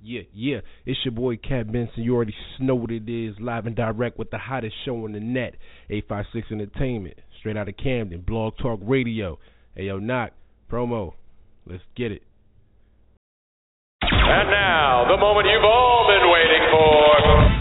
Yeah. It's your boy Cat Benson. You already know what it is. Live and direct with the hottest show on the net. 856 Entertainment. Straight out of Camden. Blog Talk Radio. Hey, yo, Knock. Promo. Let's get it. And now, the moment you've all been waiting for.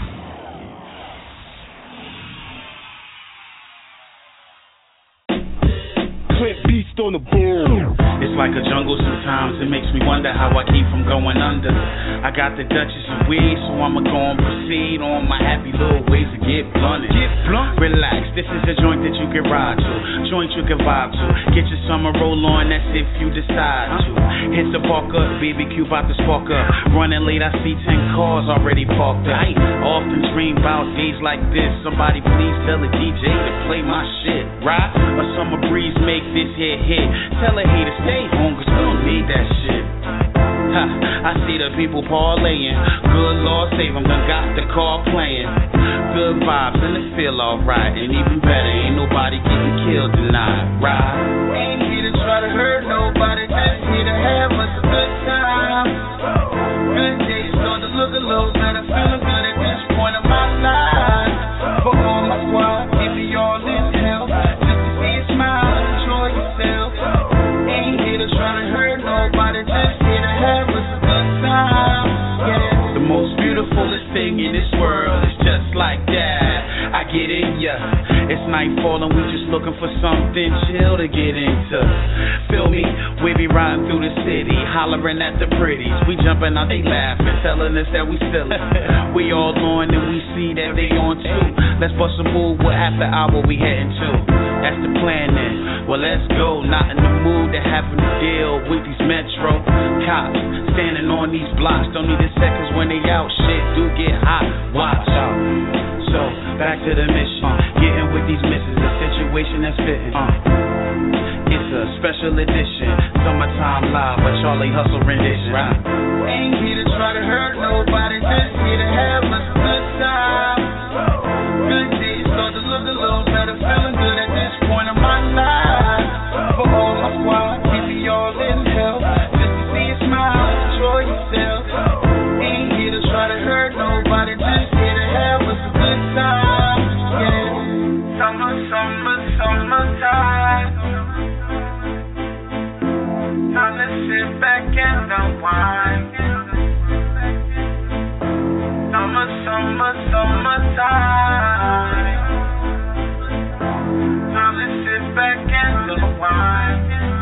Clint Beast on the boom. It's like a jungle sometimes. It makes me wonder how I keep from going under. I got the Duchess of weed, so I'ma go and proceed on my happy little ways to get blunted. Relax, this is a joint that you can ride to, joint you can vibe to. Get your summer roll on, that's if you decide to. Hit the park up, BBQ about to spark up. Running late, I see 10 cars already parked up. I often dream about days like this. Somebody please tell the DJ to play my shit, right? A summer breeze make this here hit. Tell a hater stay home, cause we don't need that shit. Ha, I see the people parlaying. Good Lord save them, done got the car playing. Good vibes and it feel alright. And even better, ain't nobody getting killed tonight, right? Ain't here to try to hurt nobody, just here to have us a good time. Good days start to look a little better, feeling good at this point of my life. For all my squad, keep me all in hell. Just to see you smile and enjoy yourself. Ain't here to try to hurt nobody, just here to have us a good time. Yeah. The most beautifulest thing in this world is just like that. I get in ya. It's nightfall and we just looking for something chill to get into. Feel me? We be riding through the city, hollering at the pretties. We jumping out, they laughing, telling us that we silly. We all on and we see that they on too. Let's bust a move, what after hour we heading to? That's the plan then. Well, let's go. Not in the mood to having to deal with these metro cops standing on these blocks. Don't need the seconds when they out. Shit do get hot. Watch out. So back to the mission. Getting with these misses, a situation that's fitting. It's a special edition. Summertime live, a Charlie Hustle rendition. Right? Ain't here to try to hurt nobody, just here to have us a good time. Good days start to look a little better, feeling good at this point of my life. For all my squad, keep me all in hell. Just to see you smile and enjoy yourself. Ain't here to try to hurt nobody, just here to have us a good time. Yeah. Summertime. Time to sit back and unwind. Summertime. Time to sit back and unwind.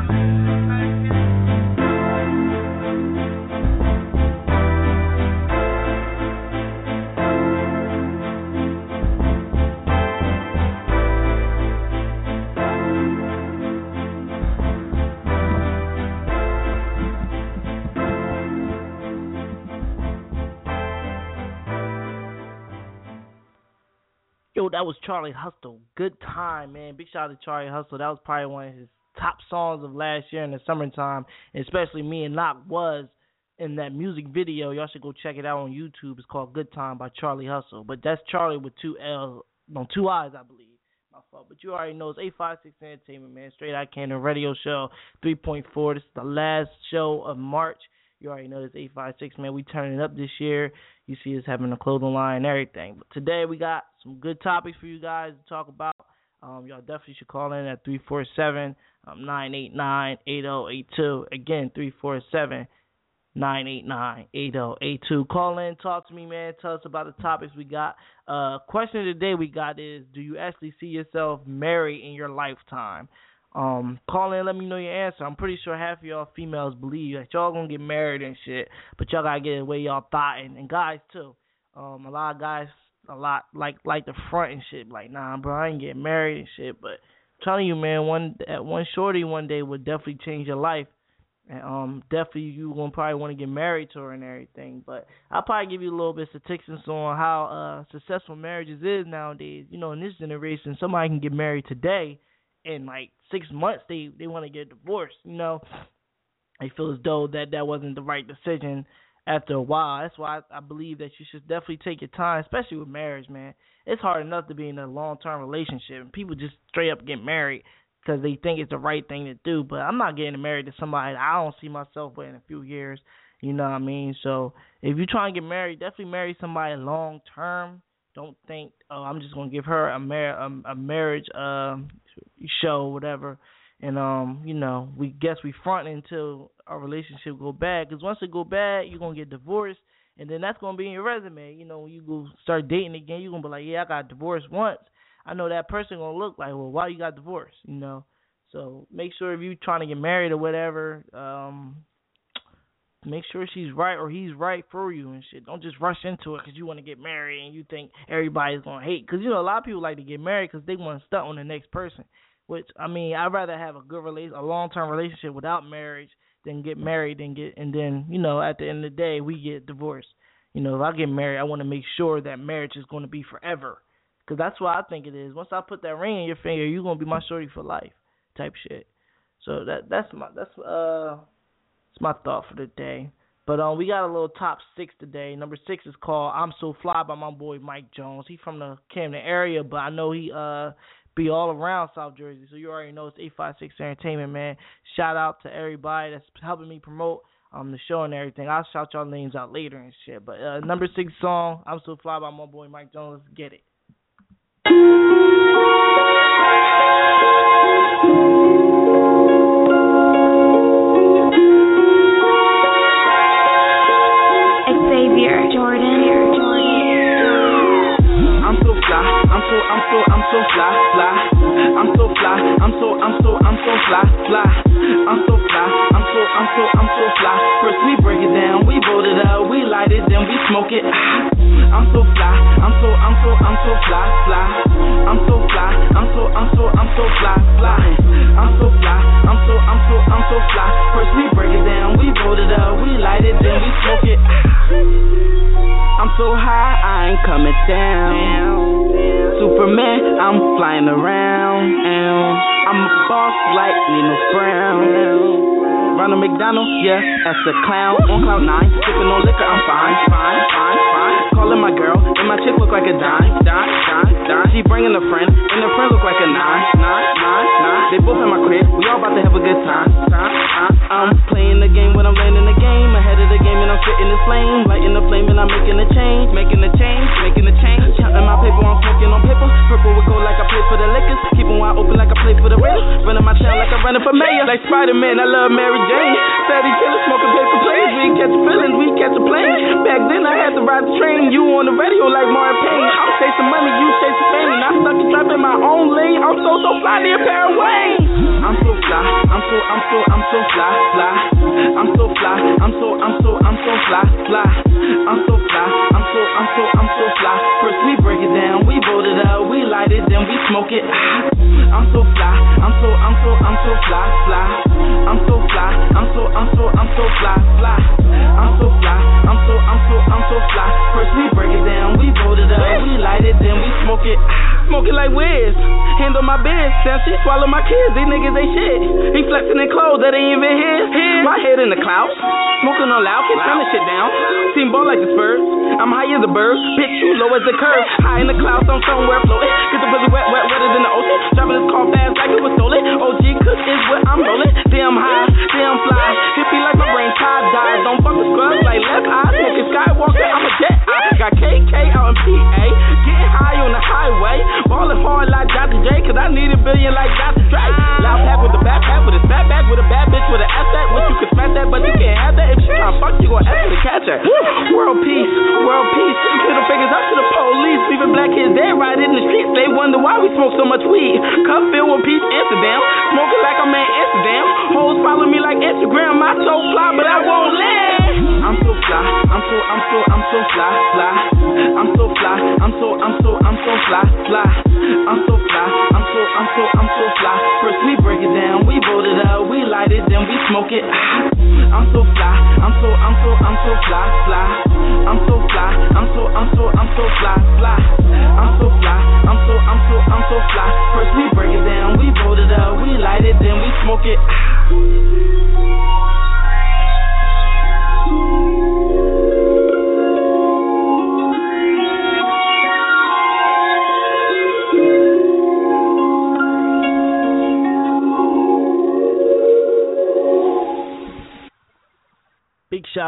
Yo, that was Charlie Hustle. Good time, man. Big shout out to Charlie Hustle. That was probably one of his top songs of last year in the summertime. And especially Me and Knock was in that music video. Y'all should go check it out on YouTube. It's called Good Time by Charlie Hustle. But that's Charlie with two I's, I believe. My fault. But you already know it's 856 Entertainment, man. Straight out Camden Radio Show 3.4. This is the last show of March. You already know this 856, man. We turning it up this year. You see us having a clothing line and everything. But today we got some good topics for you guys to talk about. Y'all definitely should call in at 347-989-8082. Again, 347-989-8082. Call in, talk to me, man. Tell us about the topics we got. Question of the day we got is, do you actually see yourself married in your lifetime? Call in, let me know your answer. I'm pretty sure half of y'all females believe that y'all gonna get married and shit, but y'all gotta get the way y'all thought, and guys too. A lot of guys, like the front and shit, like, nah, bro, I ain't getting married and shit. But I'm telling you, man, one shorty one day would definitely change your life, and definitely you gonna probably want to get married to her and everything. But I'll probably give you a little bit of statistics on how successful marriages is nowadays. You know, in this generation, somebody can get married today. In like 6 months, they want to get divorced. You know, they feel as though that wasn't the right decision after a while. That's why I believe that you should definitely take your time, especially with marriage, man. It's hard enough to be in a long-term relationship, and people just straight up get married because they think it's the right thing to do. But I'm not getting married to somebody I don't see myself with in a few years. You know what I mean? So if you're trying to get married, definitely marry somebody long term. Don't think, oh, I'm just gonna give her a marriage show, whatever, and we front until our relationship go bad. Because once it go bad, you're gonna get divorced, and then that's gonna be in your resume. When you go start dating again, you're gonna be like, yeah, I got divorced once. I know that person gonna look like, well, why you got divorced? So make sure if you trying to get married or whatever, make sure she's right or he's right for you and shit. Don't just rush into it because you want to get married and you think everybody's going to hate. Because, a lot of people like to get married because they want to stunt on the next person. Which, I'd rather have a long-term relationship without marriage than get married and then, at the end of the day, we get divorced. If I get married, I want to make sure that marriage is going to be forever. Because that's what I think it is. Once I put that ring in your finger, you're going to be my shorty for life type shit. So that's my thought for the day. But we got a little top 6 today. Number 6 is called I'm So Fly by my boy Mike Jones. He's from the Camden area, but I know he be all around South Jersey. So you already know it's 856 Entertainment, man. Shout out to everybody that's helping me promote the show and everything. I'll shout y'all names out later and shit. But number 6 song, I'm So Fly by my boy Mike Jones. Let's get it. I'm so fly, fly. I'm so fly. I'm so fly, fly. I'm so fly. I'm so fly. First we break it down, we roll it up, we light it, then we smoke it. I'm so fly. I'm so fly, fly. I'm so fly. I'm so fly, fly. I'm so fly. I'm so fly. First we break it down, we roll it up, we light it, then we smoke it. I'm so high, I ain't coming down. Superman, I'm flying around. I'm a boss like Nino Brown. Ronald McDonald, yeah, that's a clown. On cloud 9, sipping on liquor, I'm fine. Calling my girl, and my chick look like a dime. She bringing a friend, and her friend look like a 9. They both in my crib, we all about to have a good time. I'm playing the game when I'm landing the game. Ahead of the game and I'm fitting the flame. Lighting the flame and I'm making a change. Counting my paper, I'm smoking on paper. Purple with gold like I play for the Lakers. Keeping wide open like I play for the Raiders. Running my town like I'm running for mayor. Like Spider-Man, I love Mary Jane. Steady killer, smoking paper planes. We catch feelings, we catch a plane. Back then I had to ride the train. You on the radio like Mario Payne. I'm chasing money, you chasing fame. I stuck the trap in my own lane. I'm so fly, near a pair of wings. I'm so fly. I'm so fly, fly. I'm so fly. I'm so fly, fly. I'm so fly. I'm so fly. First we break it down, we roll it up, we light it, then we smoke it. I'm so fly. I'm so fly, fly. I'm so fly. I'm so fly, fly. I'm so fly. I'm so fly. First we break it down, we roll it up, we light it, then we smoke it. Smoking like Wiz, handle my biz. Now she swallow my kids, these niggas they shit. He flexing in clothes that ain't even his. My head in the clouds, smoking on loud, can turn the shit down. Team ball like the Spurs, I'm high as a bird. Bitch, you low as the curve. High in the clouds, I'm somewhere floating. Get the pussy wet, wetter than the ocean. Driving this car fast like it was stolen. OG Cook is where I'm rolling. Damn high, damn fly. Hippie like my brain tie-dye. Don't fuck with scrubs like left eye. Smoking Skywalker, I'm a jet. I got KK out in PA. Getting high on the highway. Ballin' hard like Dr. J, cause I need $1 billion like Dr. Dre. Loud pack with a backpack, with a snapback, with a bad bitch with an asset. Wish you could smash that, but you can't have that. If she tryna fuck, you gon' ask her to catch her. World peace, middle fingers up to the police. Leaving black kids dead right in the streets. They wonder why we smoke so much weed. Cup filled with peace, Amsterdam. Smoking like I'm in Amsterdam. Hoes follow me like Instagram. I'm so fly, but I won't land. I'm so fly, I'm so fly, fly. I'm so fly, I'm so fly, fly. I'm so fly, I'm so fly. First we break it down, we roll it up, we light it, then we smoke it. I'm so fly, I'm so fly, fly. I'm so fly, I'm so fly, fly. I'm so fly, I'm so fly. First we break it down, we roll it up, we light it, then we smoke it.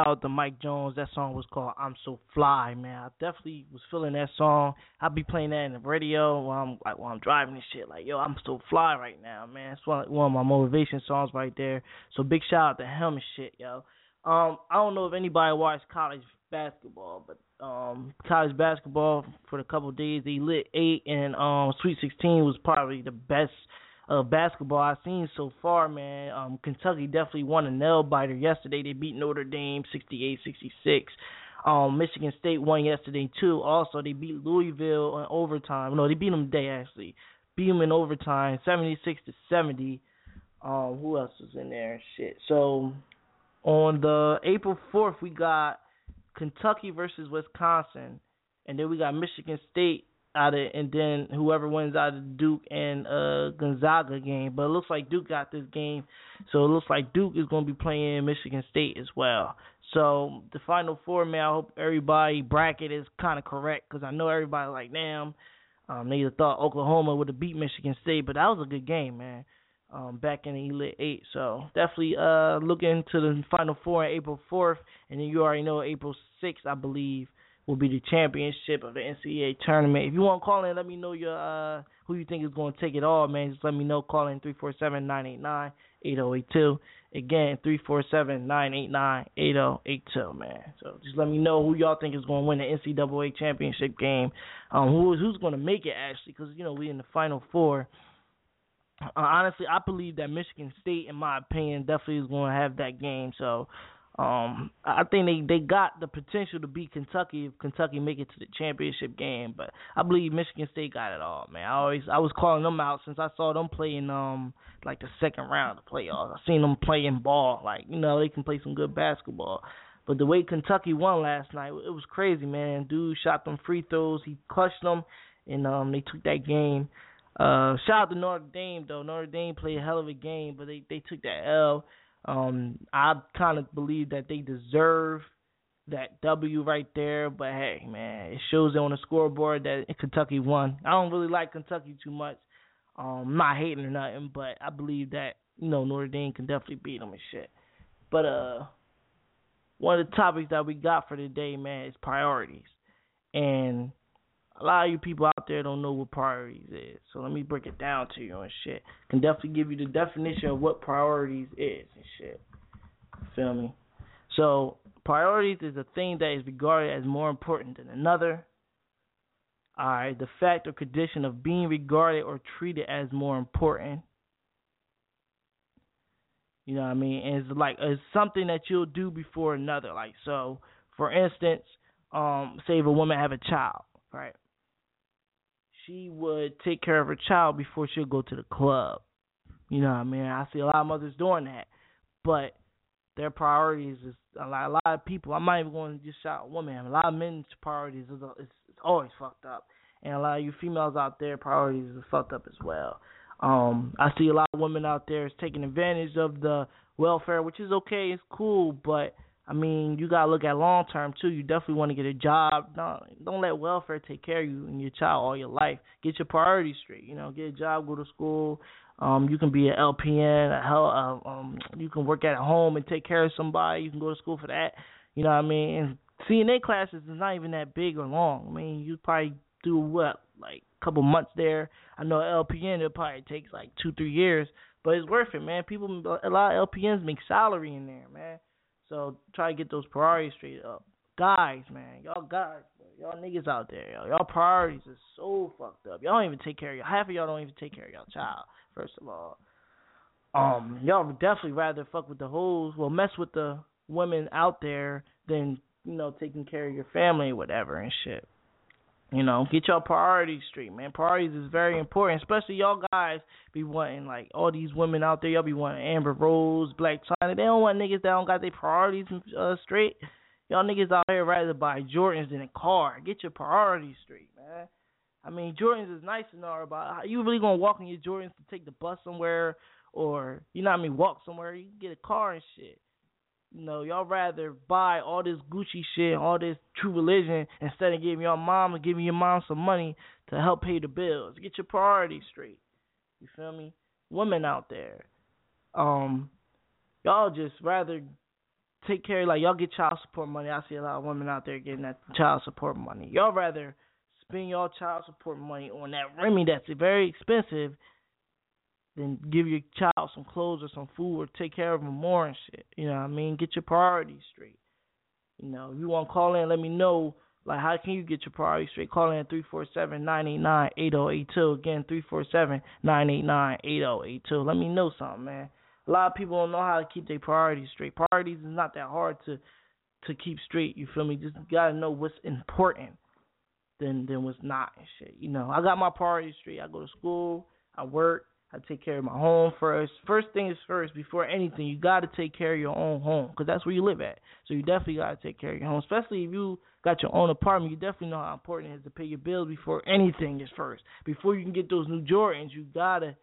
shout out to Mike Jones. That song was called "I'm So Fly," man. I definitely was feeling that song. I'll be playing that in the radio while I'm driving and shit. Like, yo, I'm so fly right now, man. It's one of my motivation songs right there. So big shout out to him and shit, yo. I don't know if anybody watched college basketball, but college basketball for the couple of days, they lit 8 and Sweet 16 was probably the best basketball I've seen so far, man. Kentucky definitely won a nail biter yesterday. They beat Notre Dame 68-66. Michigan State won yesterday too. Also, they beat Louisville in overtime. No, they beat them today actually. Beat them in overtime, 76-70. Who else was in there? Shit. So on the April 4th, we got Kentucky versus Wisconsin, and then we got Michigan State and then whoever wins out of the Duke and Gonzaga game. But it looks like Duke got this game, so it looks like Duke is going to be playing Michigan State as well. So the Final Four, man, I hope everybody bracket is kind of correct, because I know everybody like, damn, they either thought Oklahoma would have beat Michigan State, but that was a good game, man, back in the Elite 8. So definitely look into the Final Four on April 4th, and then you already know April 6th, I believe, will be the championship of the NCAA tournament. If you want to call in, let me know your who you think is going to take it all, man. Just let me know. Call in 347-989-8082. Again, 347-989-8082, man. So just let me know who y'all think is going to win the NCAA championship game. Who's going to make it, actually, because, you know, we in the Final Four. Honestly, I believe that Michigan State, in my opinion, definitely is going to have that game. So I think they got the potential to beat Kentucky if Kentucky make it to the championship game, but I believe Michigan State got it all, man. I was calling them out since I saw them play in like the second round of the playoffs. I seen them playing ball, like, you know, they can play some good basketball. But the way Kentucky won last night, it was crazy, man. Dude shot them free throws, he clutched them, and they took that game. Shout out to Notre Dame though. Notre Dame played a hell of a game, but they took that L. I kind of believe that they deserve that W right there, but hey, man, it shows on the scoreboard that Kentucky won. I don't really like Kentucky too much. I'm not hating or nothing, but I believe that, you know, Notre Dame can definitely beat them and shit. But one of the topics that we got for today, man, is priorities. And a lot of you people out there don't know what priorities is. So let me break it down to you and shit. Can definitely give you the definition of what priorities is and shit. Feel me? So priorities is a thing that is regarded as more important than another. Alright, the fact or condition of being regarded or treated as more important. You know what I mean? And it's something that you'll do before another. Like, so, for instance, say if a woman have a child, right? She would take care of her child before she'll go to the club. You know what I mean? I see a lot of mothers doing that. But their priorities is a lot of people. I'm not even going to just shout women. A lot of men's priorities is always fucked up. And a lot of you females out there, priorities is fucked up as well. I see a lot of women out there is taking advantage of the welfare, which is okay. It's cool, but I mean, you gotta look at long term too. You definitely want to get a job. Don't let welfare take care of you and your child all your life. Get your priorities straight. You know, get a job, go to school. You can be an LPN. You can work at home and take care of somebody. You can go to school for that. You know what I mean? And CNA classes is not even that big or long. I mean, you probably do like a couple months there. I know LPN, it probably takes like 2-3 years, but it's worth it, man. A lot of LPNs make salary in there, man. So try to get those priorities straight up. Guys, man, y'all niggas out there, y'all priorities is so fucked up. Y'all don't even take care of half of y'all don't even take care of y'all child, first of all. Y'all would definitely rather fuck with the hoes, mess with the women out there than, you know, taking care of your family or whatever and shit. You know, get your priorities straight, man. Priorities is very important, especially y'all guys be wanting, like, all these women out there, y'all be wanting Amber Rose, Black China. They don't want niggas that don't got their priorities straight. Y'all niggas out here rather buy Jordans than a car. Get your priorities straight, man. I mean, Jordans is nice and all, but how you really gonna walk in your Jordans to take the bus somewhere or, you know what I mean, walk somewhere? You can get a car and shit. You know, y'all rather buy all this Gucci shit, all this True Religion, instead of giving your mom some money to help pay the bills. Get your priorities straight. You feel me? Women out there, y'all just rather take care, like, y'all get child support money. I see a lot of women out there getting that child support money. Y'all rather spend your child support money on that Remy that's very expensive than give your child some clothes or some food or take care of them more and shit. You know what I mean? Get your priorities straight. You know, if you want to call in, let me know, like, how can you get your priorities straight? Call in 347-989-8082. Again, 347-989-8082. Let me know something, man. A lot of people don't know how to keep their priorities straight. Priorities is not that hard to keep straight, you feel me? Just got to know what's important than what's not and shit. You know, I got my priorities straight. I go to school, I work, I take care of my home first. First thing is first, before anything, you got to take care of your own home because that's where you live at. So you definitely got to take care of your home, especially if you got your own apartment. You definitely know how important it is to pay your bills before anything is first. Before you can get those new Jordans, you got to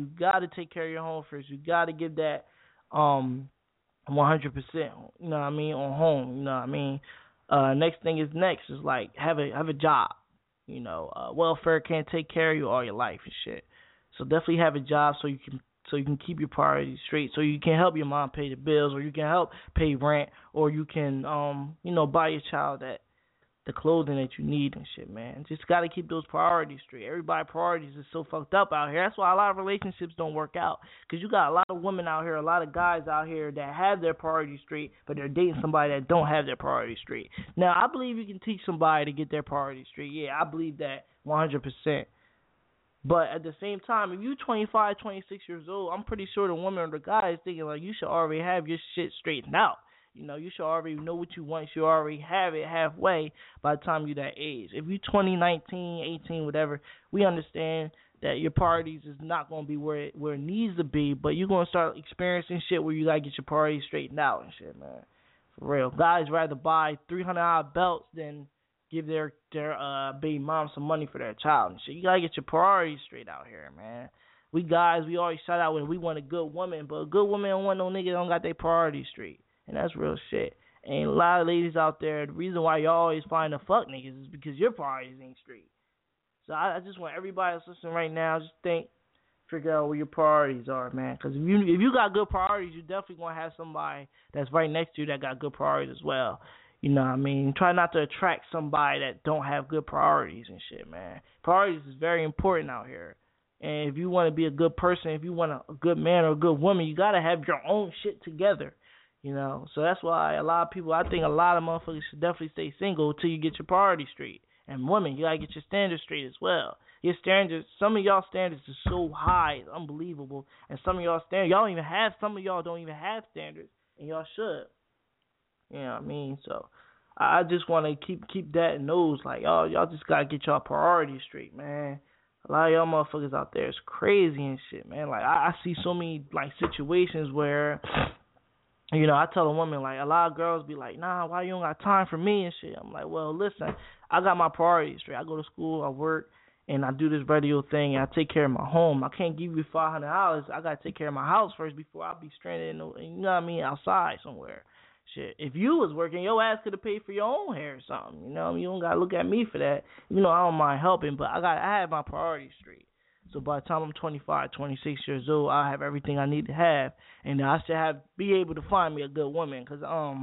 take care of your home first. You got to give that 100%, you know what I mean, on home, you know what I mean? Next thing is like have a job. You know, welfare can't take care of you all your life and shit. So definitely have a job so you can keep your priorities straight, so you can help your mom pay the bills, or you can help pay rent, or you can buy your child the clothing that you need and shit, man. Just got to keep those priorities straight. Everybody's priorities is so fucked up out here. That's why a lot of relationships don't work out, because you got a lot of women out here, a lot of guys out here that have their priorities straight, but they're dating somebody that don't have their priorities straight. Now, I believe you can teach somebody to get their priorities straight. Yeah, I believe that 100%. But at the same time, if you're 25, 26 years old, I'm pretty sure the woman or the guy is thinking, like, you should already have your shit straightened out. You know, you should already know what you want. You should already have it halfway by the time you're that age. If you're 20, 19, 18, whatever, we understand that your priorities is not going to be where it needs to be, but you're going to start experiencing shit where you got to get your priorities straightened out and shit, man. For real. Guys rather buy $300 belts than give their baby mom some money for their child and shit. You got to get your priorities straight out here, man. We guys, we always shout out when we want a good woman, but a good woman don't want no nigga that don't got their priorities straight. And that's real shit. And a lot of ladies out there, the reason why y'all always find the fuck niggas is because your priorities ain't straight. So I just want everybody that's listening right now, just figure out where your priorities are, man. Because if you got good priorities, you definitely going to have somebody that's right next to you that got good priorities as well. You know what I mean? Try not to attract somebody that don't have good priorities and shit, man. Priorities is very important out here. And if you want to be a good person, if you want a good man or a good woman, you got to have your own shit together. You know, so that's why a lot of people, I think a lot of motherfuckers should definitely stay single until you get your priorities straight. And women, you got to get your standards straight as well. Your standards, some of y'all standards are so high, it's unbelievable. And some of y'all standards, some of y'all don't even have standards, and y'all should. You know what I mean? So I just want to keep that in those, like, y'all just got to get y'all priorities straight, man. A lot of y'all motherfuckers out there is crazy and shit, man. Like, I see so many, like, situations where, you know, I tell a woman, like, a lot of girls be like, nah, why you don't got time for me and shit? I'm like, well, listen, I got my priorities straight. I go to school, I work, and I do this radio thing, and I take care of my home. I can't give you $500. I got to take care of my house first before I be stranded, you know what I mean, outside somewhere. Shit, if you was working, your ass could have paid for your own hair or something. You know, you don't got to look at me for that. You know, I don't mind helping, but I have my priorities straight. So by the time I'm 25, 26 years old, I have everything I need to have, and I should be able to find me a good woman. Because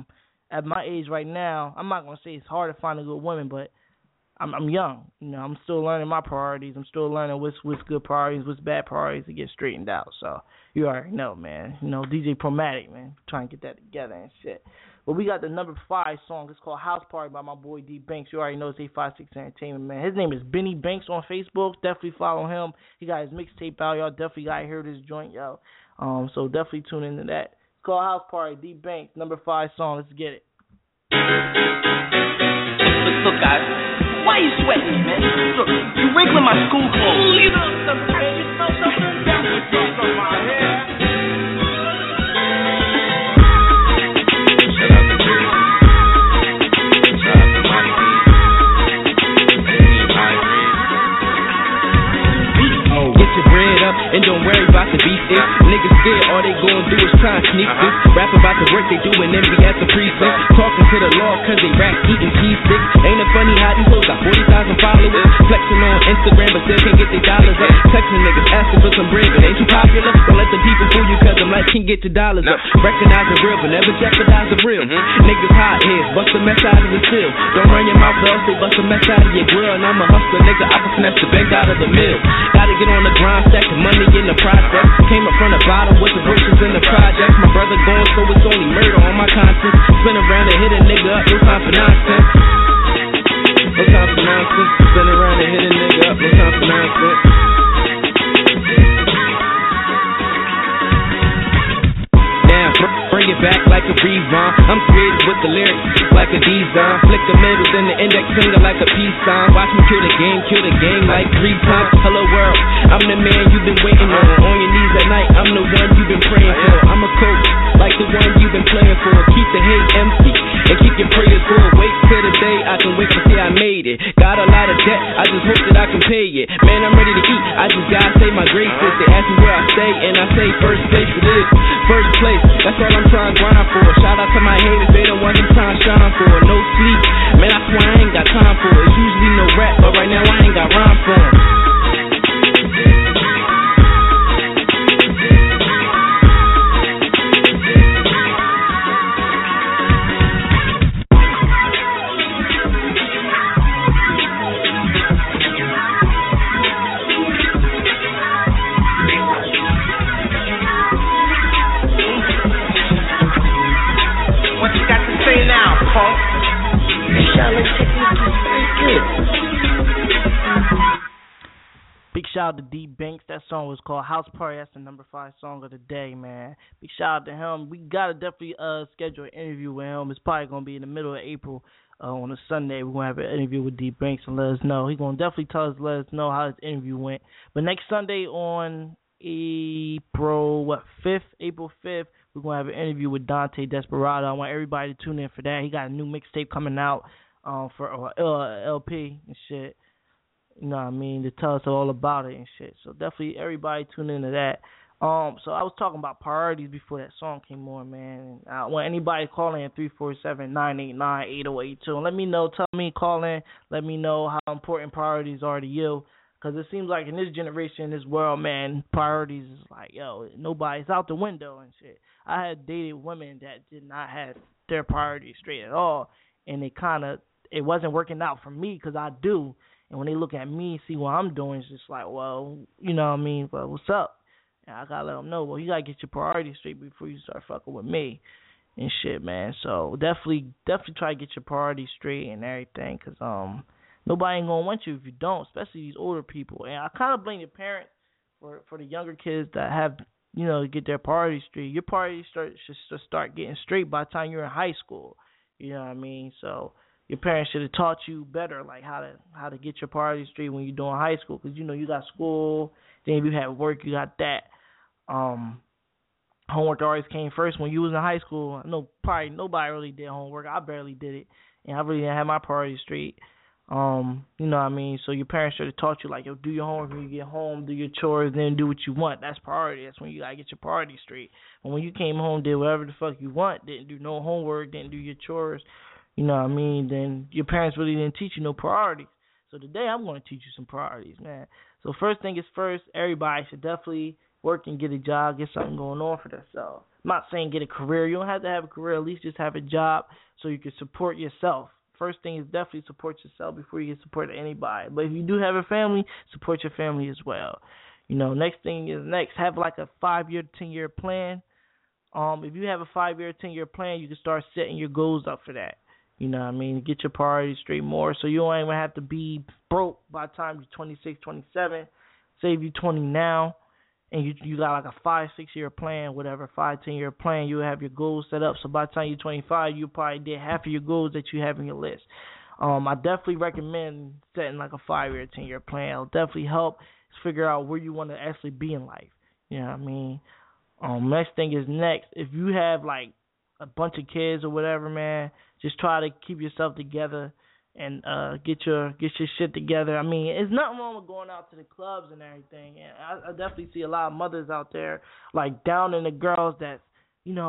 at my age right now, I'm not gonna say it's hard to find a good woman, but I'm young. You know, I'm still learning my priorities. I'm still learning what's good priorities, what's bad priorities to get straightened out. So you already know, man. You know, DJ Promatic, man, trying to get that together and shit. But we got the number 5 song. It's called House Party by my boy D Banks. You already know it's 856 Entertainment, man. His name is Benny Banks on Facebook. Definitely follow him. He got his mixtape out. Y'all definitely got to hear this joint, yo. So definitely tune into that. It's called House Party, D Banks, number 5 song. Let's get it. Look, guys, why you sweating, man? Look, you wrinkling my school clothes. Leave it up, man. You smell something? Something from my hair. And don't worry about the beef sticks. Niggas scared, all they gon' do is try and sneak this. Rap about the work they do and then be at the precinct. Talking to the law cause they rap eating cheese sticks. Ain't it funny how these hoes got 40,000 followers? Flexing on Instagram but still can't get their dollars up. Texting niggas asking for some bread but ain't too popular. Don't let the people fool you cause I'm like can't get your dollars up. Recognize the real, but never jeopardize the real. Niggas hot heads, bust the mess out of the seal. Don't run your mouth off, they bust the mess out of your grill. And I'm a hustler, nigga, I can finesse the bank out of the mill. Gotta get on the grind, stack the money in the process. Came up from the bottom with the riches in the projects. My brother going, so it's only murder on my conscience. Spin around and hit a nigga up, no time for nonsense. No time for nonsense. Spin around and hit a nigga up, no time for nonsense. Bring it back like a rerun. I'm creative with the lyrics like a design. Flick the middles and the index finger like a peace sign. Watch me kill the game like 3 times. Hello world, I'm the man you've been waiting on. On your knees at night, I'm the one you've been praying for. I'm a coach like the one you've been playing for. Keep the hate empty and keep your prayers full. Wait till the day I can wait to see I made it. Got a lot of debt, I just hope that I can pay it. Man, I'm ready to eat, I just gotta say my graces. They ask me where I stay and I say first place it is. First place, that's all I'm trying to grind for. Shout out to my haters, they the ones I'm trying to shine for. No sleep, man, I swear I ain't got time for it. It's usually no rap, but right now I ain't got rhyme for it. Big shout out to D Banks. That song was called House Party. That's the number 5 song of the day, man. Big shout out to him. We gotta definitely schedule an interview with him. It's probably gonna be in the middle of April on a Sunday. We're gonna have an interview with D Banks and let us know. He's gonna definitely let us know how his interview went. But next Sunday on April 5th, we're gonna have an interview with Dante Desperado. I want everybody to tune in for that. He got a new mixtape coming out for LP and shit. You know what I mean, to tell us all about it and shit. So definitely everybody tune into that. So I was talking about priorities before that song came on, man. I want anybody calling in 347-989-8082 and let me know. Tell me, call in. Let me know how important priorities are to you. Because it seems like in this generation, in this world, man, priorities is like, yo, nobody's out the window and shit. I had dated women that did not have their priorities straight at all, and it wasn't working out for me because I do. And when they look at me, see what I'm doing, it's just like, well, you know what I mean? Well, what's up? And I got to let them know, well, you got to get your priorities straight before you start fucking with me and shit, man. So definitely try to get your priorities straight and everything because nobody ain't going to want you if you don't, especially these older people. And I kind of blame the parents for the younger kids that have, you know, get their priorities straight. Your priorities should start getting straight by the time you're in high school. You know what I mean? So your parents should have taught you better, like how to get your priorities straight when you're doing high school, because you know you got school, then if you have work, you got that. Homework always came first when you was in high school. I know probably nobody really did homework. I barely did it, and I really didn't have my priorities straight. You know what I mean? So your parents should have taught you, like, yo, do your homework when you get home, do your chores, then do what you want. That's priority. That's when you gotta get your priorities straight. And when you came home, did whatever the fuck you want, didn't do no homework, didn't do your chores, you know what I mean, then your parents really didn't teach you no priorities. So today I'm going to teach you some priorities, man. So first thing is first, everybody should definitely work and get a job, get something going on for themselves. I'm not saying get a career. You don't have to have a career. At least just have a job so you can support yourself. First thing is definitely support yourself before you get support anybody. But if you do have a family, support your family as well. You know, next thing is have like a 5-year, 10-year plan. If you have a 5-year, 10-year plan, you can start setting your goals up for that. You know what I mean? Get your priorities straight more so you don't even have to be broke by the time you're 26, 27. Say if you're 20 now and you got like a 5-6 year plan, whatever, 5-10 year plan, you have your goals set up. So by the time you're 25, you probably did half of your goals that you have in your list. I definitely recommend setting like a 5-year, 10-year plan. It'll definitely help figure out where you want to actually be in life. You know what I mean? Next thing is if you have like a bunch of kids or whatever, man, just try to keep yourself together and get your shit together. I mean, there's nothing wrong with going out to the clubs and everything. And I definitely see a lot of mothers out there like downing the girls that, you know,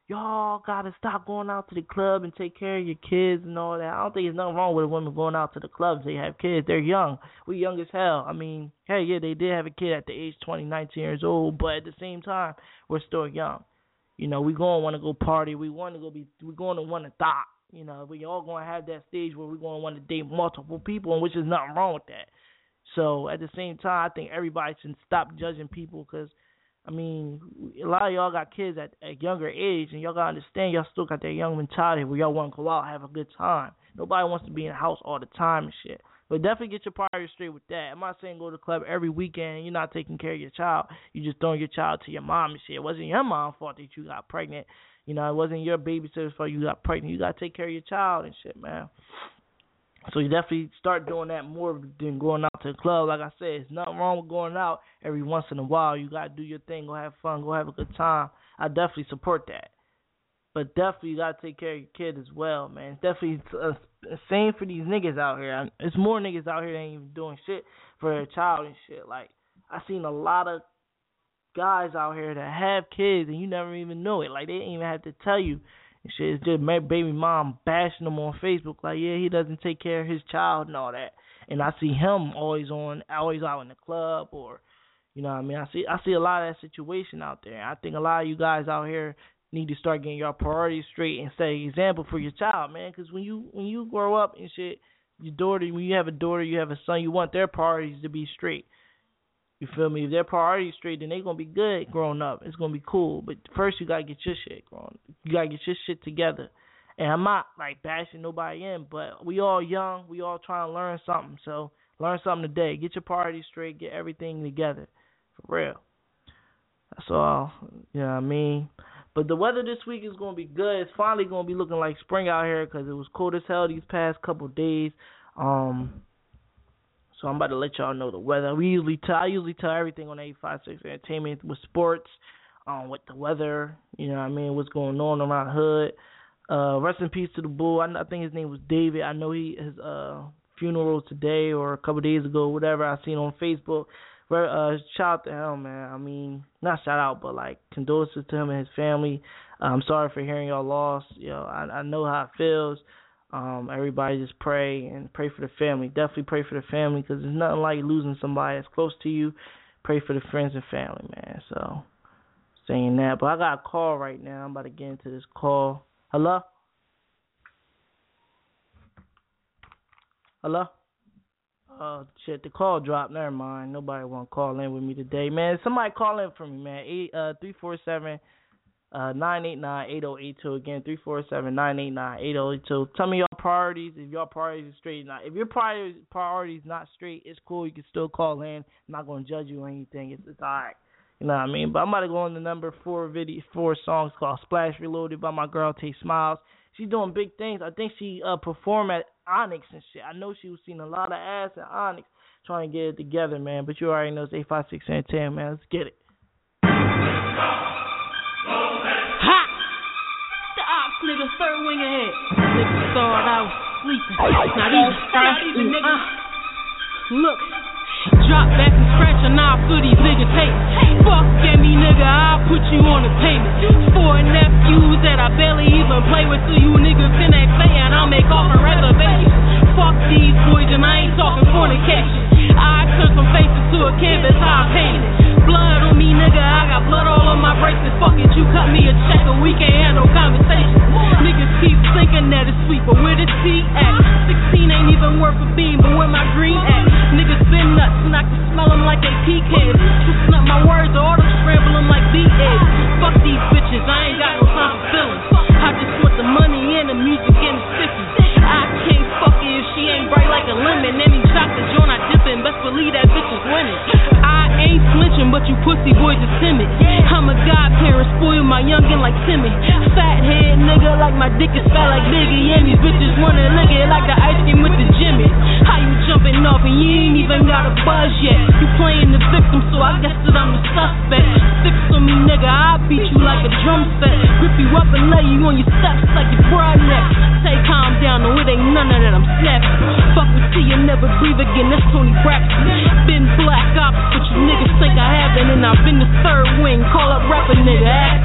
y'all gotta stop going out to the club and take care of your kids and all that. I don't think there's nothing wrong with women going out to the clubs. They have kids. They're young. We young as hell. I mean, hey, yeah, they did have a kid at the age 20, 19 years old, but at the same time, we're still young. You know, we gonna want to go party. We're gonna want to thot. You know, we all gonna have that stage where we're gonna want to date multiple people, and which is nothing wrong with that. So at the same time, I think everybody should stop judging people because, I mean, a lot of y'all got kids at a younger age, and y'all got to understand y'all still got that young mentality where y'all want to go out and have a good time. Nobody wants to be in the house all the time and shit. But definitely get your priorities straight with that. I'm not saying go to the club every weekend and you're not taking care of your child. You're just throwing your child to your mom and shit. It wasn't your mom's fault that you got pregnant. You know, it wasn't your babysitter's fault you got pregnant. You got to take care of your child and shit, man. So you definitely start doing that more than going out to the club. Like I said, there's nothing wrong with going out every once in a while. You got to do your thing. Go have fun. Go have a good time. I definitely support that. But definitely you got to take care of your kid as well, man. It's definitely same for these niggas out here. There's more niggas out here that ain't even doing shit for their child and shit. Like, I seen a lot of guys out here that have kids and you never even know it. Like, they didn't even have to tell you. And shit, it's just my baby mom bashing him on Facebook like, yeah, he doesn't take care of his child and all that. And I see him always out in the club or, you know what I mean? I see a lot of that situation out there. I think a lot of you guys out here need to start getting your priorities straight and set an example for your child, man. Because when you grow up and shit, your daughter, when you have a daughter, you have a son, you want their priorities to be straight. You feel me? If their priorities straight, then they're going to be good growing up. It's going to be cool. But first, you got to get your shit growing. You got to get your shit together. And I'm not, like, bashing nobody in, but we all young. We all trying to learn something. So learn something today. Get your priorities straight. Get everything together. For real. That's all. You know what I mean? But the weather this week is going to be good. It's finally going to be looking like spring out here because it was cold as hell these past couple of days. So I'm about to let y'all know the weather. I usually tell everything on 856 Entertainment with sports, with the weather, you know what I mean, what's going on around the hood. Rest in peace to the Bull. I think his name was David. I know his funeral today or a couple days ago, whatever I seen on Facebook. Shout out to him, man. I mean, not shout out, but like condolences to him and his family. I'm sorry for hearing y'all loss. You know, I know how it feels. Everybody just pray for the family. Definitely pray for the family because there's nothing like losing somebody that's close to you. Pray for the friends and family, man. So, saying that. But I got a call right now. I'm about to get into this call. Hello? Hello? Oh, shit, the call dropped. Never mind. Nobody want to call in with me today. Man, somebody call in for me, man. 347 989-8082. Again, 347-989-8082. Tell me your priorities. If your priorities are straight, not if your priorities not straight, it's cool. You can still call in. I'm not gonna judge you or anything. It's alright. You know what I mean? But I'm about to go on the number 4 songs called Splash Reloaded by my girl Tay Smiles. She's doing big things. I think she performed at Onyx and shit. I know she was seeing a lot of ass at Onyx trying to get it together, man. But you already know it's 856 and 10, man. Let's get it. Nigga, third wing ahead. Nigga thought I was sleeping. Not even nigga. Look, drop back and scratch a knob for these niggas hate. Fuck at me, nigga, I'll put you on the payment. 4 nephews that I barely even play with, so you niggas can act and I'll make off a reservation. Fuck these boys and I ain't talking fornication. I turn some faces to a canvas, how I paint it. Blood on me, nigga, I got blood all on my bracelets. Fuck it, you cut me a check or we can't have no conversation. Niggas keep thinking that it's sweet, but where the T at? 16 ain't even worth a beam, but where my green at? Niggas been nuts and I can smell them like they pecans. Twisting up my words, or auto scramble them like B-eggs. Fuck these bitches, I ain't got no time for feelings. I just want the money and the music and the sticky. I can't fuck it if she ain't bright like a lemon. Any chocolate joint I dip in, best believe that bitch is winning. I ain't flinching, but you pussy boys are timid. I'm a godparent, spoil my youngin' like Timmy. Fat head nigga, like my dick is fat like Biggie. And these bitches wanna lick it like the ice cream with the Jimmy. How you jumping off and you ain't even got a buzz yet? You playing the victim, so I guess that I'm the suspect. Fix on me, nigga, I'll beat you like a drum set. Grip you up and lay you on your steps like your broad neck. Say calm down, no it ain't none of that, I'm snapping. Fuck with T and never breathe again, that's Tony Braxton. Been black ops, but you niggas think I haven't, and I've been the third wing. Call up rapper nigga, act.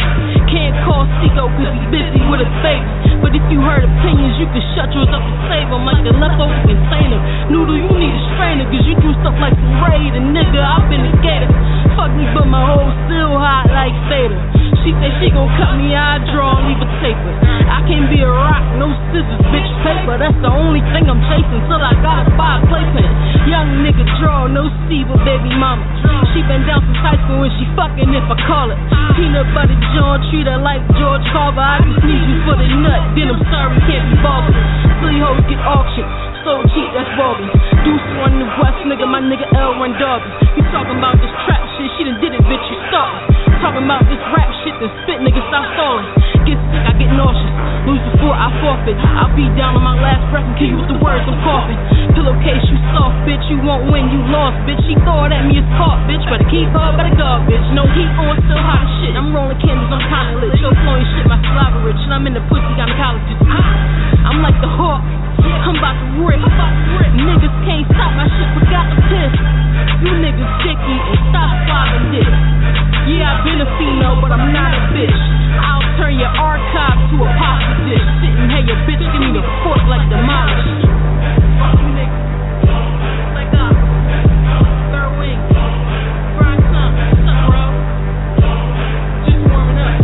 Can't call Seco cause he's busy with his baby. But if you heard opinions, you can shut yours up and save them like a leftover container. Noodle, you need a strainer cause you do stuff like some raid. And nigga, I've been a gator. Fuck me, but my hoe still hot like Seder. She said she gon' cut me, I draw, leave a taper. I can't be a rock, no scissors, bitch, paper. That's the only thing I'm chasing till I gotta buy a playpen. Young nigga draw, no Steve, but baby mama. She been down since high school and she fucking if I call it. Peanut butter John, treat her like George Carver. I just need you for the nut, then I'm sorry, can't be bothered. Silly hoes get auctioned, so cheap, that's bogus. Deuce one in the West, nigga, my nigga L run Darby. You talking about this trap shit, she done did it, bitch, you start. Talking about this rap shit, then spit, nigga, stop stalling. Get sick, I get nauseous. Lose before I forfeit. I'll be down on my last breath and kill you with the words I'm coughing. Pillowcase, you soft, bitch, you won't win, you lost, bitch. She throw it at me, it's caught, bitch. Better keep her, better go, bitch. No heat on, still hot as shit. I'm rolling candles, I'm kinda lit. Show flowing shit, my saliva rich. And I'm in the pussy gynecologist. I'm like the hawk, I'm about to rip. Niggas can't stop my shit, forgot the piss. You niggas dicky and stop flogging dick. Yeah, I've been a female, but I'm not a bitch. I'll turn your archive to a pasta dish. Sit and hey, your bitch, give me the fork like demolished. Fuck you niggas. Like up. Third wing. Fried some. What's up, bro? Just warming up.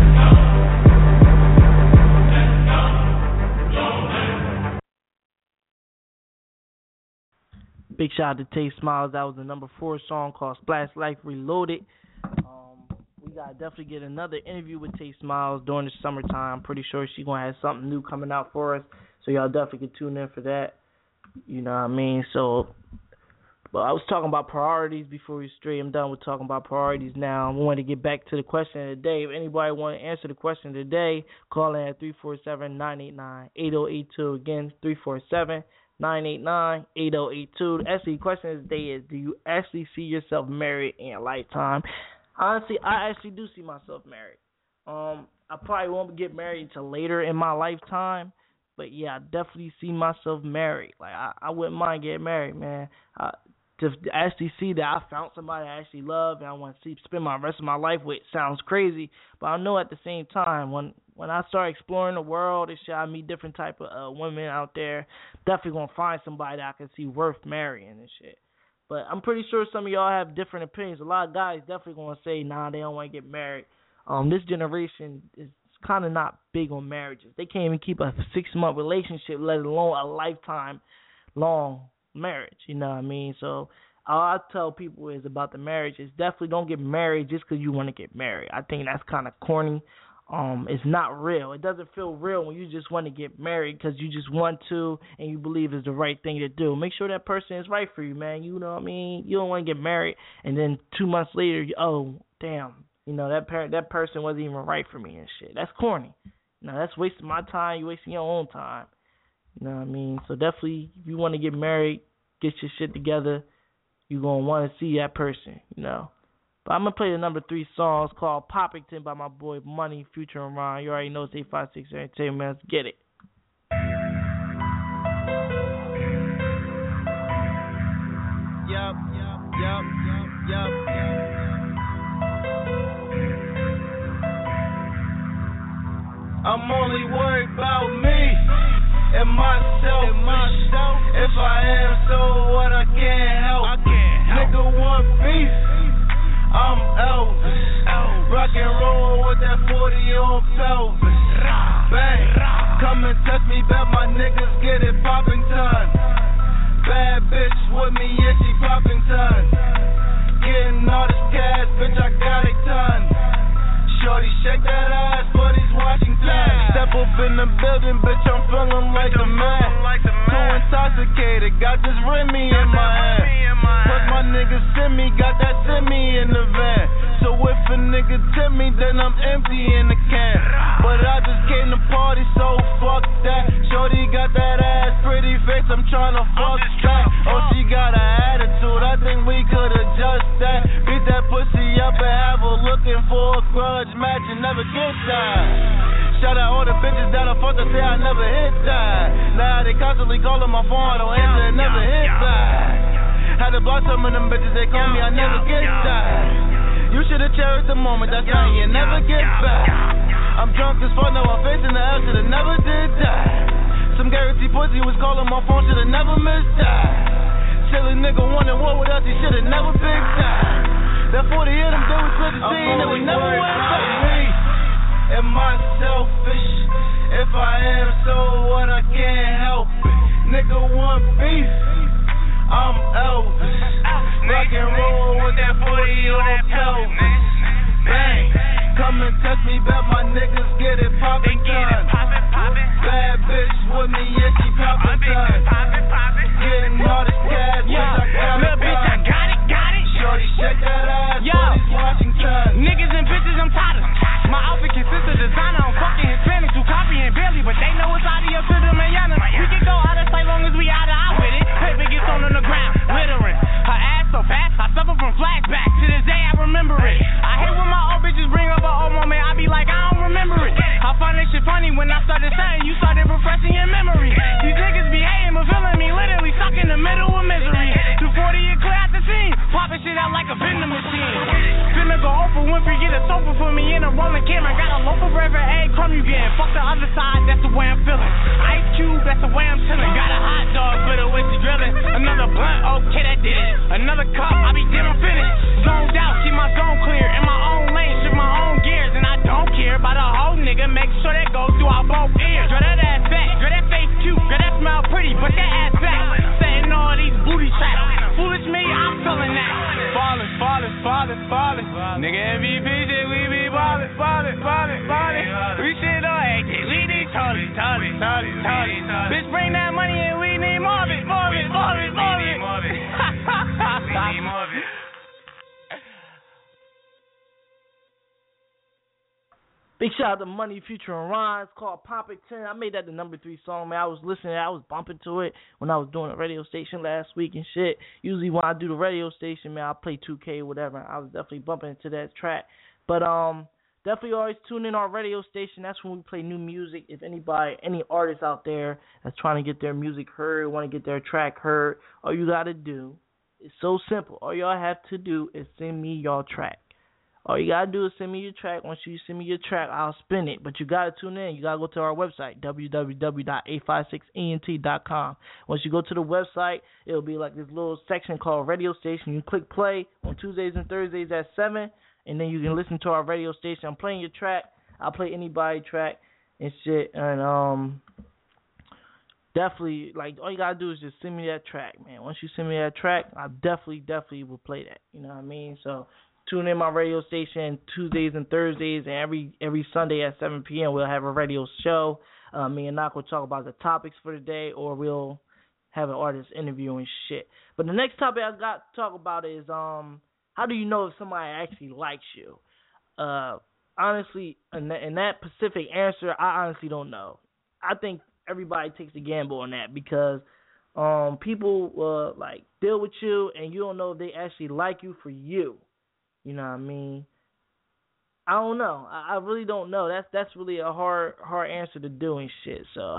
Big shout out to Tay Smiles. That was the number 4 song called Splash Life Reloaded. We gotta definitely get another interview with Tay Smiles during the summertime. I'm pretty sure she's gonna have something new coming out for us, so y'all definitely can tune in for that. You know what I mean? So, but I was talking about priorities before we straight. I'm done with talking about priorities now. I want to get back to the question of the day. If anybody want to answer the question of the day, call in at 347-989-8082. Again, 347-989-8082. Actually, the question of the day is, do you actually see yourself married in your lifetime? Honestly, I actually do see myself married. I probably won't get married until later in my lifetime, but yeah, I definitely see myself married. Like, I wouldn't mind getting married, man. To actually see that I found somebody I actually love and I want to spend my rest of my life with sounds crazy, but I know at the same time, when I start exploring the world and shit, I meet different type of women out there, definitely going to find somebody that I can see worth marrying and shit. But I'm pretty sure some of y'all have different opinions. A lot of guys definitely going to say, nah, they don't want to get married. This generation is kind of not big on marriages. They can't even keep a 6-month relationship, let alone a lifetime-long marriage. You know what I mean? So all I tell people is about the marriage is definitely don't get married just because you want to get married. I think that's kind of corny. It's not real. It doesn't feel real when you just want to get married because you just want to and you believe it's the right thing to do. Make sure that person is right for you, man. You know what I mean? You don't want to get married and then 2 months later, oh, damn, you know, that person wasn't even right for me and shit. That's corny. You know, that's wasting my time. You're wasting your own time. You know what I mean? So definitely, if you want to get married, get your shit together, you're going to want to see that person, you know. But I'm going to play the number 3 song. It's called Poppington by my boy Money, Future, and Ron. You already know it's 856 Entertainment. Let's get it. Yup. I'm only worried about me and myself. If I am, so what? I can't help. Nigga want beef, I'm Elvis. Rock and roll with that 40 on pelvis. Bang, come and touch me, bet my niggas get it Poppington. Bad bitch with me, yeah, she Poppington. Getting all this cash, bitch, I got a ton. Shorty, shake that ass for these Washington. Step up in the building, bitch, I'm feeling like a man. Too intoxicated, got this Remy in my hand. Plus my niggas send me, got that semi in the van. So if a nigga tip me, then I'm empty in the can. But I just came to party, so fuck that. Shorty got that ass, pretty face, I'm tryna fuck that. Oh, she got an attitude, I think we could adjust that. Beat that pussy up and have her looking for a grudge match and never get that. Shout out all the bitches that I fucked to say I never hit that. Now they constantly calling my phone, I don't answer and never hit that. Had to block some of them bitches, they call me, I never get that. You should've cherished the moment, that's how you never get back. I'm drunk as fuck, now I'm facing the L, should've never did that. Some guaranteed pussy was calling my phone, should've never missed that. Silly nigga wanted war with us, he should've never picked that. That 40 hit him, they was good to see, and they would never went back. Me, am I selfish? If I am, so what, I can't help it. Nigga want beef, I'm Elvis. Rock and roll with that 40 on that pelvis. Bang, come and touch me, bet my niggas get it poppin'. Bad bitch with me, yeah, she poppin'. Getting all this cash, little bitch, I got it. Shorty, shake that ass, yo, Washington. Niggas and bitches, I'm tired of. My outfit consists of designer. I'm fucking Hispanics who copying barely, but they know it's out of to the manana. We can go out of sight long as we out of eye with it. Paper gets on the ground, littering. Her ass so fat, I suffer from flashbacks. To this day, I remember it. I hate when my old bitches bring up an old moment. I be like, I don't remember it. I find this shit funny when I started saying you started refreshing your memory. These niggas be hating but feeling me, literally stuck in the middle of misery. 240 and clear out the scene, popping shit out like a vending machine. Finna go Oprah Winfrey, get a sofa for me in a rolling camera. Got a loaf of every egg crumb you getting. Fuck the other side, that's the way I'm feeling. Ice Cube, that's the way I'm chilling. Got a hot dog for the whiskey drilling. Another blunt, okay, that did it. Another cup, I be damn finished. Zoned out, keep my zone clear. In my own lane, shift my own gears. And I don't care about a whole nigga. Make sure that goes through our both ears. Girl, that ass fat, girl, that face cute. Girl, that smell pretty, but that ass fat. Setting all these booty traps. Foolish me, I'm feeling that. Falling. Nigga, MVP shit, we be ballin'. We shit on acting, we need Tolly. Bitch, bring that money and we need more of it. We need more of it. Big shout out to Money, Future, and Ron. It's called Pop It 10. I made that the number 3 song, man. I was listening, I was bumping to it when I was doing a radio station last week and shit. Usually when I do the radio station, man, I play 2K or whatever. I was definitely bumping into that track. But definitely always tune in our radio station. That's when we play new music. If any artists out there that's trying to get their music heard, want to get their track heard, all you got to do is so simple. All y'all have to do is send me your track. All you got to do is send me your track. Once you send me your track, I'll spin it. But you got to tune in. You got to go to our website, www.856ent.com. Once you go to the website, it'll be like this little section called Radio Station. You click play on Tuesdays and Thursdays at 7, and then you can listen to our radio station. I'm playing your track. I'll play anybody's track and shit. And definitely, like, all you got to do is just send me that track, man. Once you send me that track, I definitely will play that. You know what I mean? So tune in my radio station Tuesdays and Thursdays, and every Sunday at 7 p.m. we'll have a radio show. Me and Knock will talk about the topics for the day, or we'll have an artist interview and shit. But the next topic I got to talk about is how do you know if somebody actually likes you? Honestly, in that specific answer, I honestly don't know. I think everybody takes a gamble on that because people will like deal with you, and you don't know if they actually like you for you. You know what I mean? I don't know. I really don't know. That's really a hard answer to do and shit. So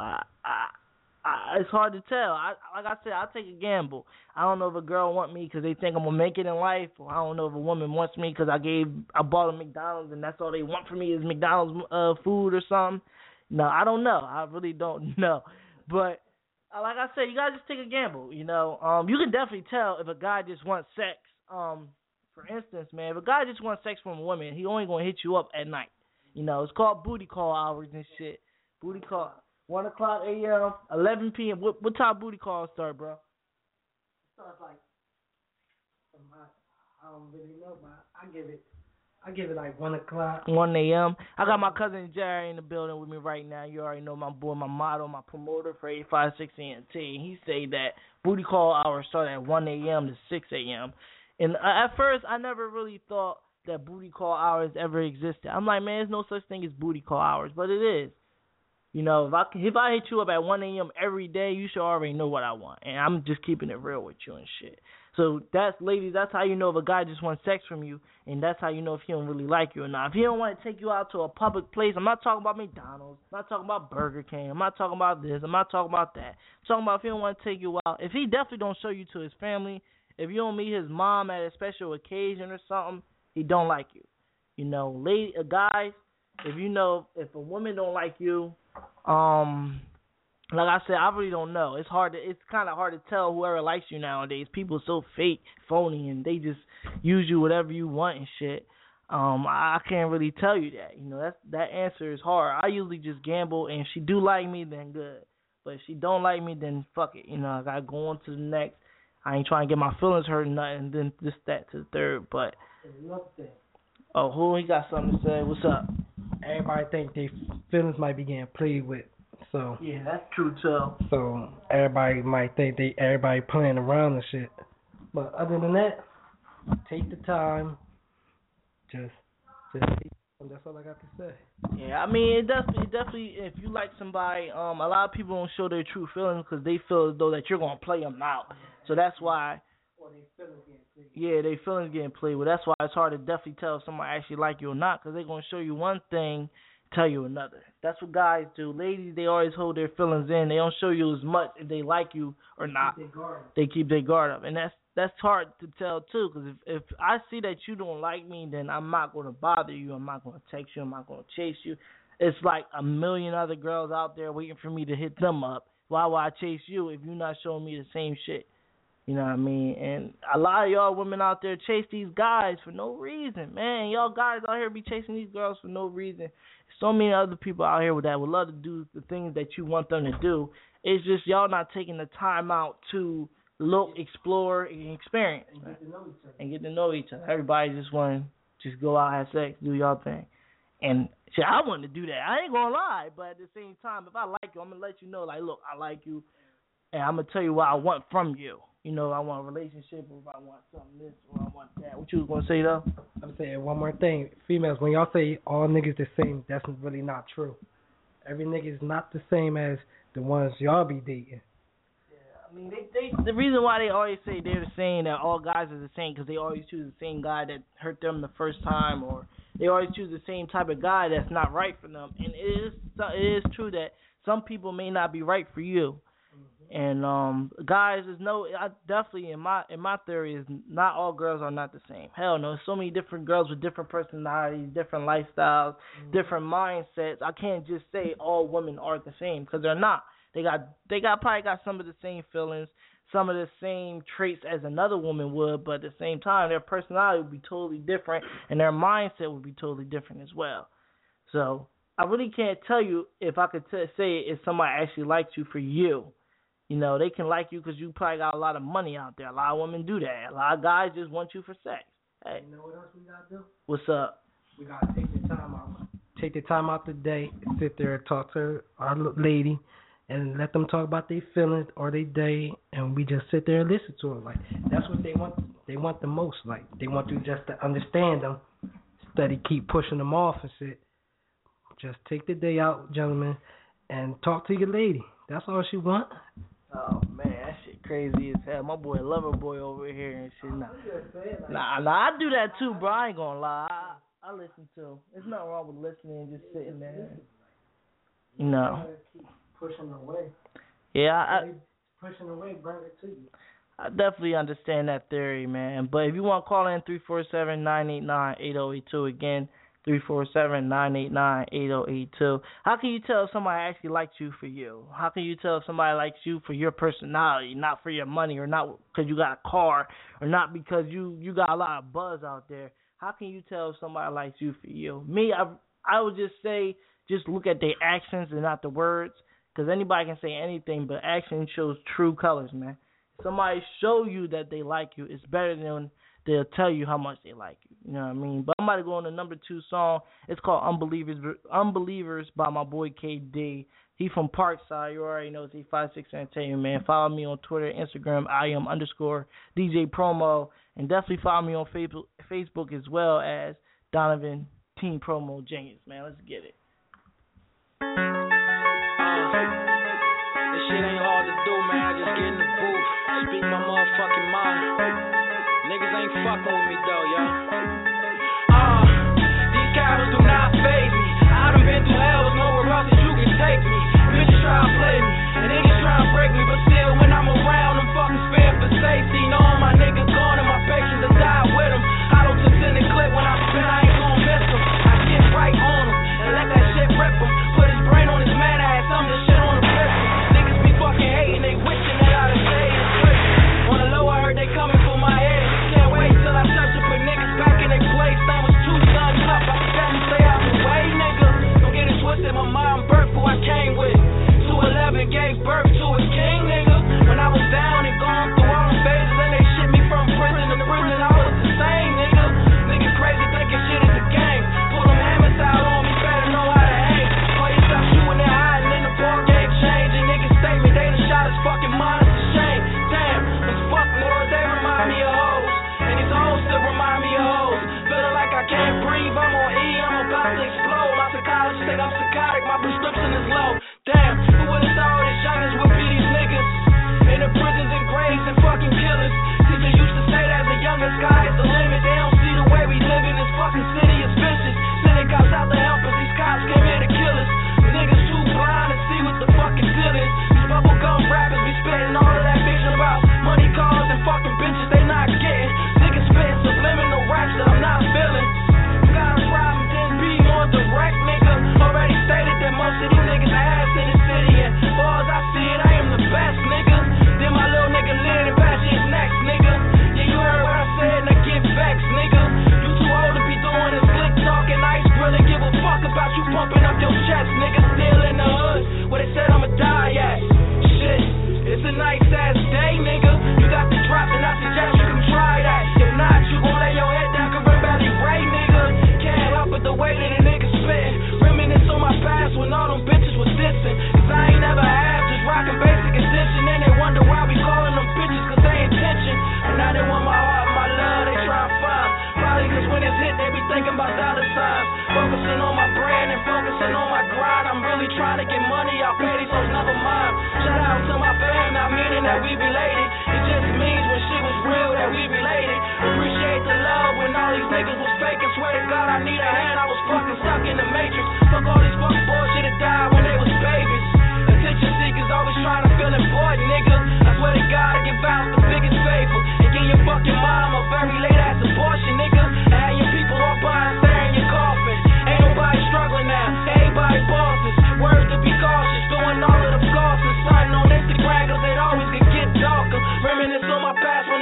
it's hard to tell. Like I said, I take a gamble. I don't know if a girl want me because they think I'm gonna make it in life, or I don't know if a woman wants me because I bought them McDonald's and that's all they want from me is McDonald's food or something. No, I don't know. I really don't know. But like I said, you gotta just take a gamble. You know, you can definitely tell if a guy just wants sex. For instance, man, if a guy just wants sex from a woman, he only gonna hit you up at night. You know, it's called booty call hours and shit. Booty call, 1 o'clock a.m., 11 p.m. What time booty calls start, bro? It starts like, I don't really know, but I give it like 1 o'clock. 1 a.m. I got my cousin Jerry in the building with me right now. You already know my boy, my model, my promoter for 856ENT. He say that booty call hours start at 1 a.m. to 6 a.m. And at first, I never really thought that booty call hours ever existed. I'm like, man, there's no such thing as booty call hours, but it is. You know, if I hit you up at 1 a.m. every day, you should already know what I want. And I'm just keeping it real with you and shit. So ladies, that's how you know if a guy just wants sex from you, and that's how you know if he don't really like you or not. If he don't want to take you out to a public place, I'm not talking about McDonald's, I'm not talking about Burger King, I'm not talking about this, I'm not talking about that. I'm talking about if he don't want to take you out. If he definitely don't show you to his family, if you don't meet his mom at a special occasion or something, he don't like you. You know, guys, if you know if a woman don't like you, like I said, I really don't know. It's kind of hard to tell whoever likes you nowadays. People are so fake, phony, and they just use you whatever you want and shit. I can't really tell you that. You know, that answer is hard. I usually just gamble, and if she do like me, then good. But if she don't like me, then fuck it. You know, I gotta go on to the next. I ain't trying to get my feelings hurt or nothing, and then this, that, to the third. But oh, who he got something to say? What's up? Everybody think their feelings might be getting played with. So yeah, that's true too. So everybody might think everybody playing around and shit. But other than that, take the time. Just that's all I got to say. Yeah, I mean, it definitely, if you like somebody, a lot of people don't show their true feelings because they feel as though that you're gonna play them out. So that's why. Or their feelings getting played. Yeah, their feelings getting played with. That's why it's hard to definitely tell if somebody actually like you or not, because they're gonna show you one thing, tell you another. That's what guys do. Ladies, they always hold their feelings in. They don't show you as much if they like you or not. They keep their guard up, and that's hard to tell too. Because if I see that you don't like me, then I'm not going to bother you. I'm not going to text you. I'm not going to chase you. It's like a million other girls out there waiting for me to hit them up. Why would I chase you if you're not showing me the same shit? You know what I mean? And a lot of y'all women out there chase these guys for no reason, man. Y'all guys out here be chasing these girls for no reason. So many other people out here that would love to do the things that you want them to do. It's just y'all not taking the time out to look, explore, and experience. And get to know each other. Everybody just want to just go out, have sex, do y'all thing. And shit, I want to do that. I ain't going to lie. But at the same time, if I like you, I'm going to let you know, like, look, I like you. And I'm going to tell you what I want from you. You know, I want a relationship, or if I want something this, or I want that. What you was going to say, though? I'm saying one more thing. Females, when y'all say all niggas the same, that's really not true. Every nigga is not the same as the ones y'all be dating. Yeah, I mean, the reason why they always say they're the same, that all guys are the same, because they always choose the same guy that hurt them the first time, or they always choose the same type of guy that's not right for them. And it is true that some people may not be right for you. And guys, I definitely in my theory is not all girls are not the same. Hell no, there's so many different girls with different personalities, different lifestyles, different mindsets. I can't just say all women are the same, because they're not. They probably got some of the same feelings, some of the same traits as another woman would, but at the same time their personality would be totally different and their mindset would be totally different as well. So I really can't tell you if I could say if somebody actually likes you for you. You know, they can like you because you probably got a lot of money out there. A lot of women do that. A lot of guys just want you for sex. Hey, you know what else we got to do? What's up? We got to take the time out. Take the time out today, sit there and talk to our lady, and let them talk about their feelings or their day, and we just sit there and listen to them. Like, that's what they want. They want the most. Like, they want you just to understand them, instead of keep pushing them off and shit. Just take the day out, gentlemen, and talk to your lady. That's all she want. Oh man, that shit crazy as hell. My boy Loverboy over here and shit. Nah, I do that too, bro. I ain't gonna lie. I listen too. There's nothing wrong with listening and just sitting there. You know. Keep pushing away. Yeah, pushing away, bring it to you. I definitely understand that theory, man. But if you want to call in 347-989-8082 again. 347-989-8082. How can you tell if somebody actually likes you for you? How can you tell if somebody likes you for your personality, not for your money, or not because you got a car, or not because you got a lot of buzz out there? How can you tell if somebody likes you for you? Me, I would just say just look at their actions and not the words, because anybody can say anything, but action shows true colors, man. If somebody show you that they like you, it's better than they'll tell you how much they like you. You know what I mean? But I'm about to go on the number 2 song. It's called Unbelievers by my boy KD. He from Parkside. You already know it's E56 Entertainment, man. Follow me on Twitter, Instagram, @DJ Promo. And definitely follow me on Facebook as well as Donovan Team Promo Genius, man. Let's get it. This shit ain't hard to do, man. I just get in the booth, speak my motherfucking mind. Niggas ain't fucking with me though, yo. These cowards do not faze me. I done been through hell, there's nowhere else that you can take me. Bitches try to play me, and niggas try to break me, but still when I'm around, I'm fucking scared for safety. Know all my niggas gone and my patience have died with them. Hollow tips in the clip when I spin, I ain't gon' miss them. I get right on them and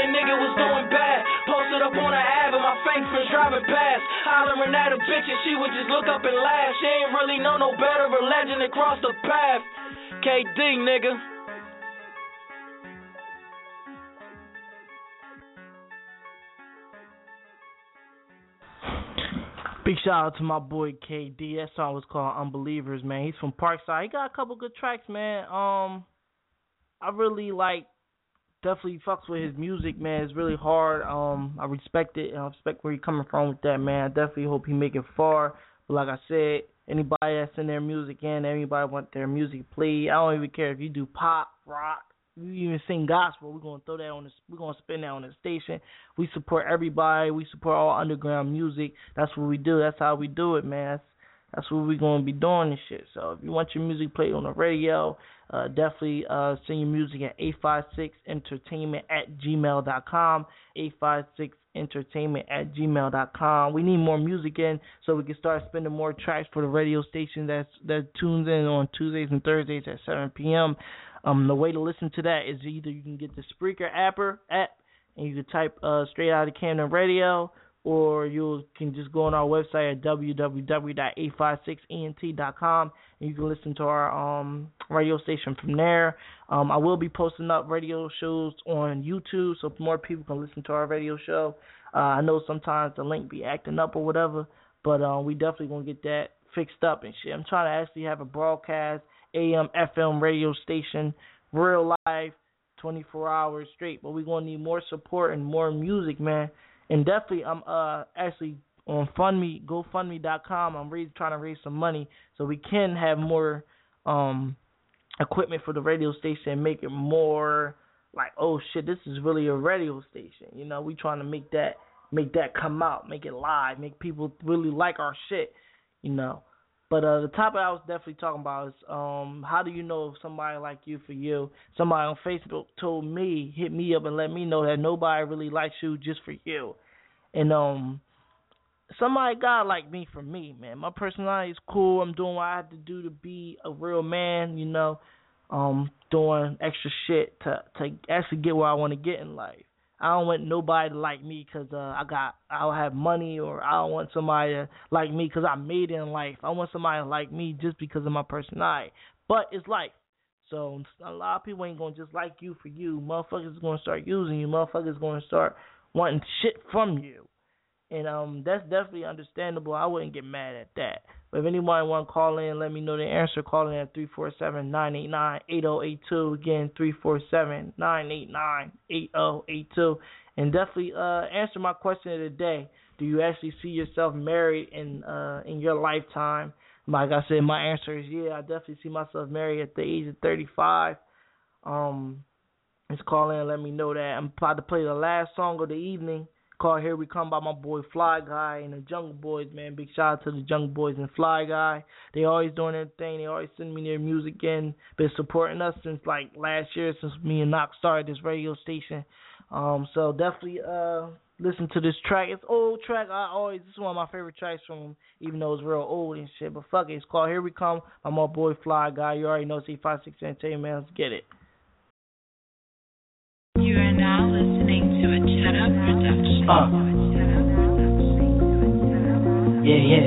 a nigga was doing bad. Posted up on the Ave and my fake friends driving past. Hollering at a bitch and she would just look up and laugh. She ain't really know no better, a legend across the path. KD, nigga. Big shout out to my boy KD. That song was called Unbelievers, man. He's from Parkside. He got a couple good tracks, man. I really definitely fucks with his music, man. It's really hard. I respect it, and I respect where he's coming from with that, man. I definitely hope he make it far. But like I said, anybody that's in their music and anybody want their music played, I don't even care if you do pop, rock, you even sing gospel. We're gonna throw that on we're gonna spin that on the station. We support everybody. We support all underground music. That's what we do. That's how we do it, man. That's what we're gonna be doing and shit. So if you want your music played on the radio, definitely send your music at 856entertainment@gmail.com. 856entertainment@gmail.com. We need more music in so we can start spinning more tracks for the radio station that tunes in on Tuesdays and Thursdays at 7 p.m. The way to listen to that is either you can get the Spreaker app and you can type Straight Outta Camden Radio, or you can just go on our website at www.856ent.com and you can listen to our radio station from there. I will be posting up radio shows on YouTube so more people can listen to our radio show. I know sometimes the link be acting up or whatever, but we definitely going to get that fixed up and shit. I'm trying to actually have a broadcast AM, FM radio station, real live, 24 hours straight. But we're going to need more support and more music, man. And definitely, I'm actually on GoFundMe.com. I'm trying to raise some money so we can have more equipment for the radio station and make it more like, oh shit, this is really a radio station. You know, we trying to make that come out, make it live, make people really like our shit. You know. But the topic I was definitely talking about is how do you know if somebody like you for you? Somebody on Facebook hit me up and let me know that nobody really likes you just for you. And somebody gotta like me for me, man. My personality is cool. I'm doing what I have to do to be a real man, you know, doing extra shit to actually get where I want to get in life. I don't want nobody to like me because I'll have money, or I don't want somebody to like me because I made it in life. I want somebody to like me just because of my personality. But it's life. So a lot of people ain't going to just like you for you. Motherfuckers is going to start using you. Motherfuckers is going to start wanting shit from you. And that's definitely understandable. I wouldn't get mad at that. But if anybody want to call in, let me know the answer. Call in at 347-989-8082. Again, 347-989-8082. And definitely answer my question of the day. Do you actually see yourself married in your lifetime? Like I said, my answer is yeah. I definitely see myself married at the age of 35. Just call in and let me know that. I'm about to play the last song of the evening, called Here We Come by my boy Fly Guy and the Jungle Boys, man. Big shout out to the Jungle Boys and Fly Guy. They always doing their thing. They always send me their music in. Been supporting us since like last year, since me and Knox started this radio station. So definitely listen to this track. It's an old track. This is one of my favorite tracks from him, even though it's real old and shit. But fuck it. It's called Here We Come by my boy Fly Guy. You already know C56 Entertainment. Let's get it. You are now listening to a Cheddar production. Yeah.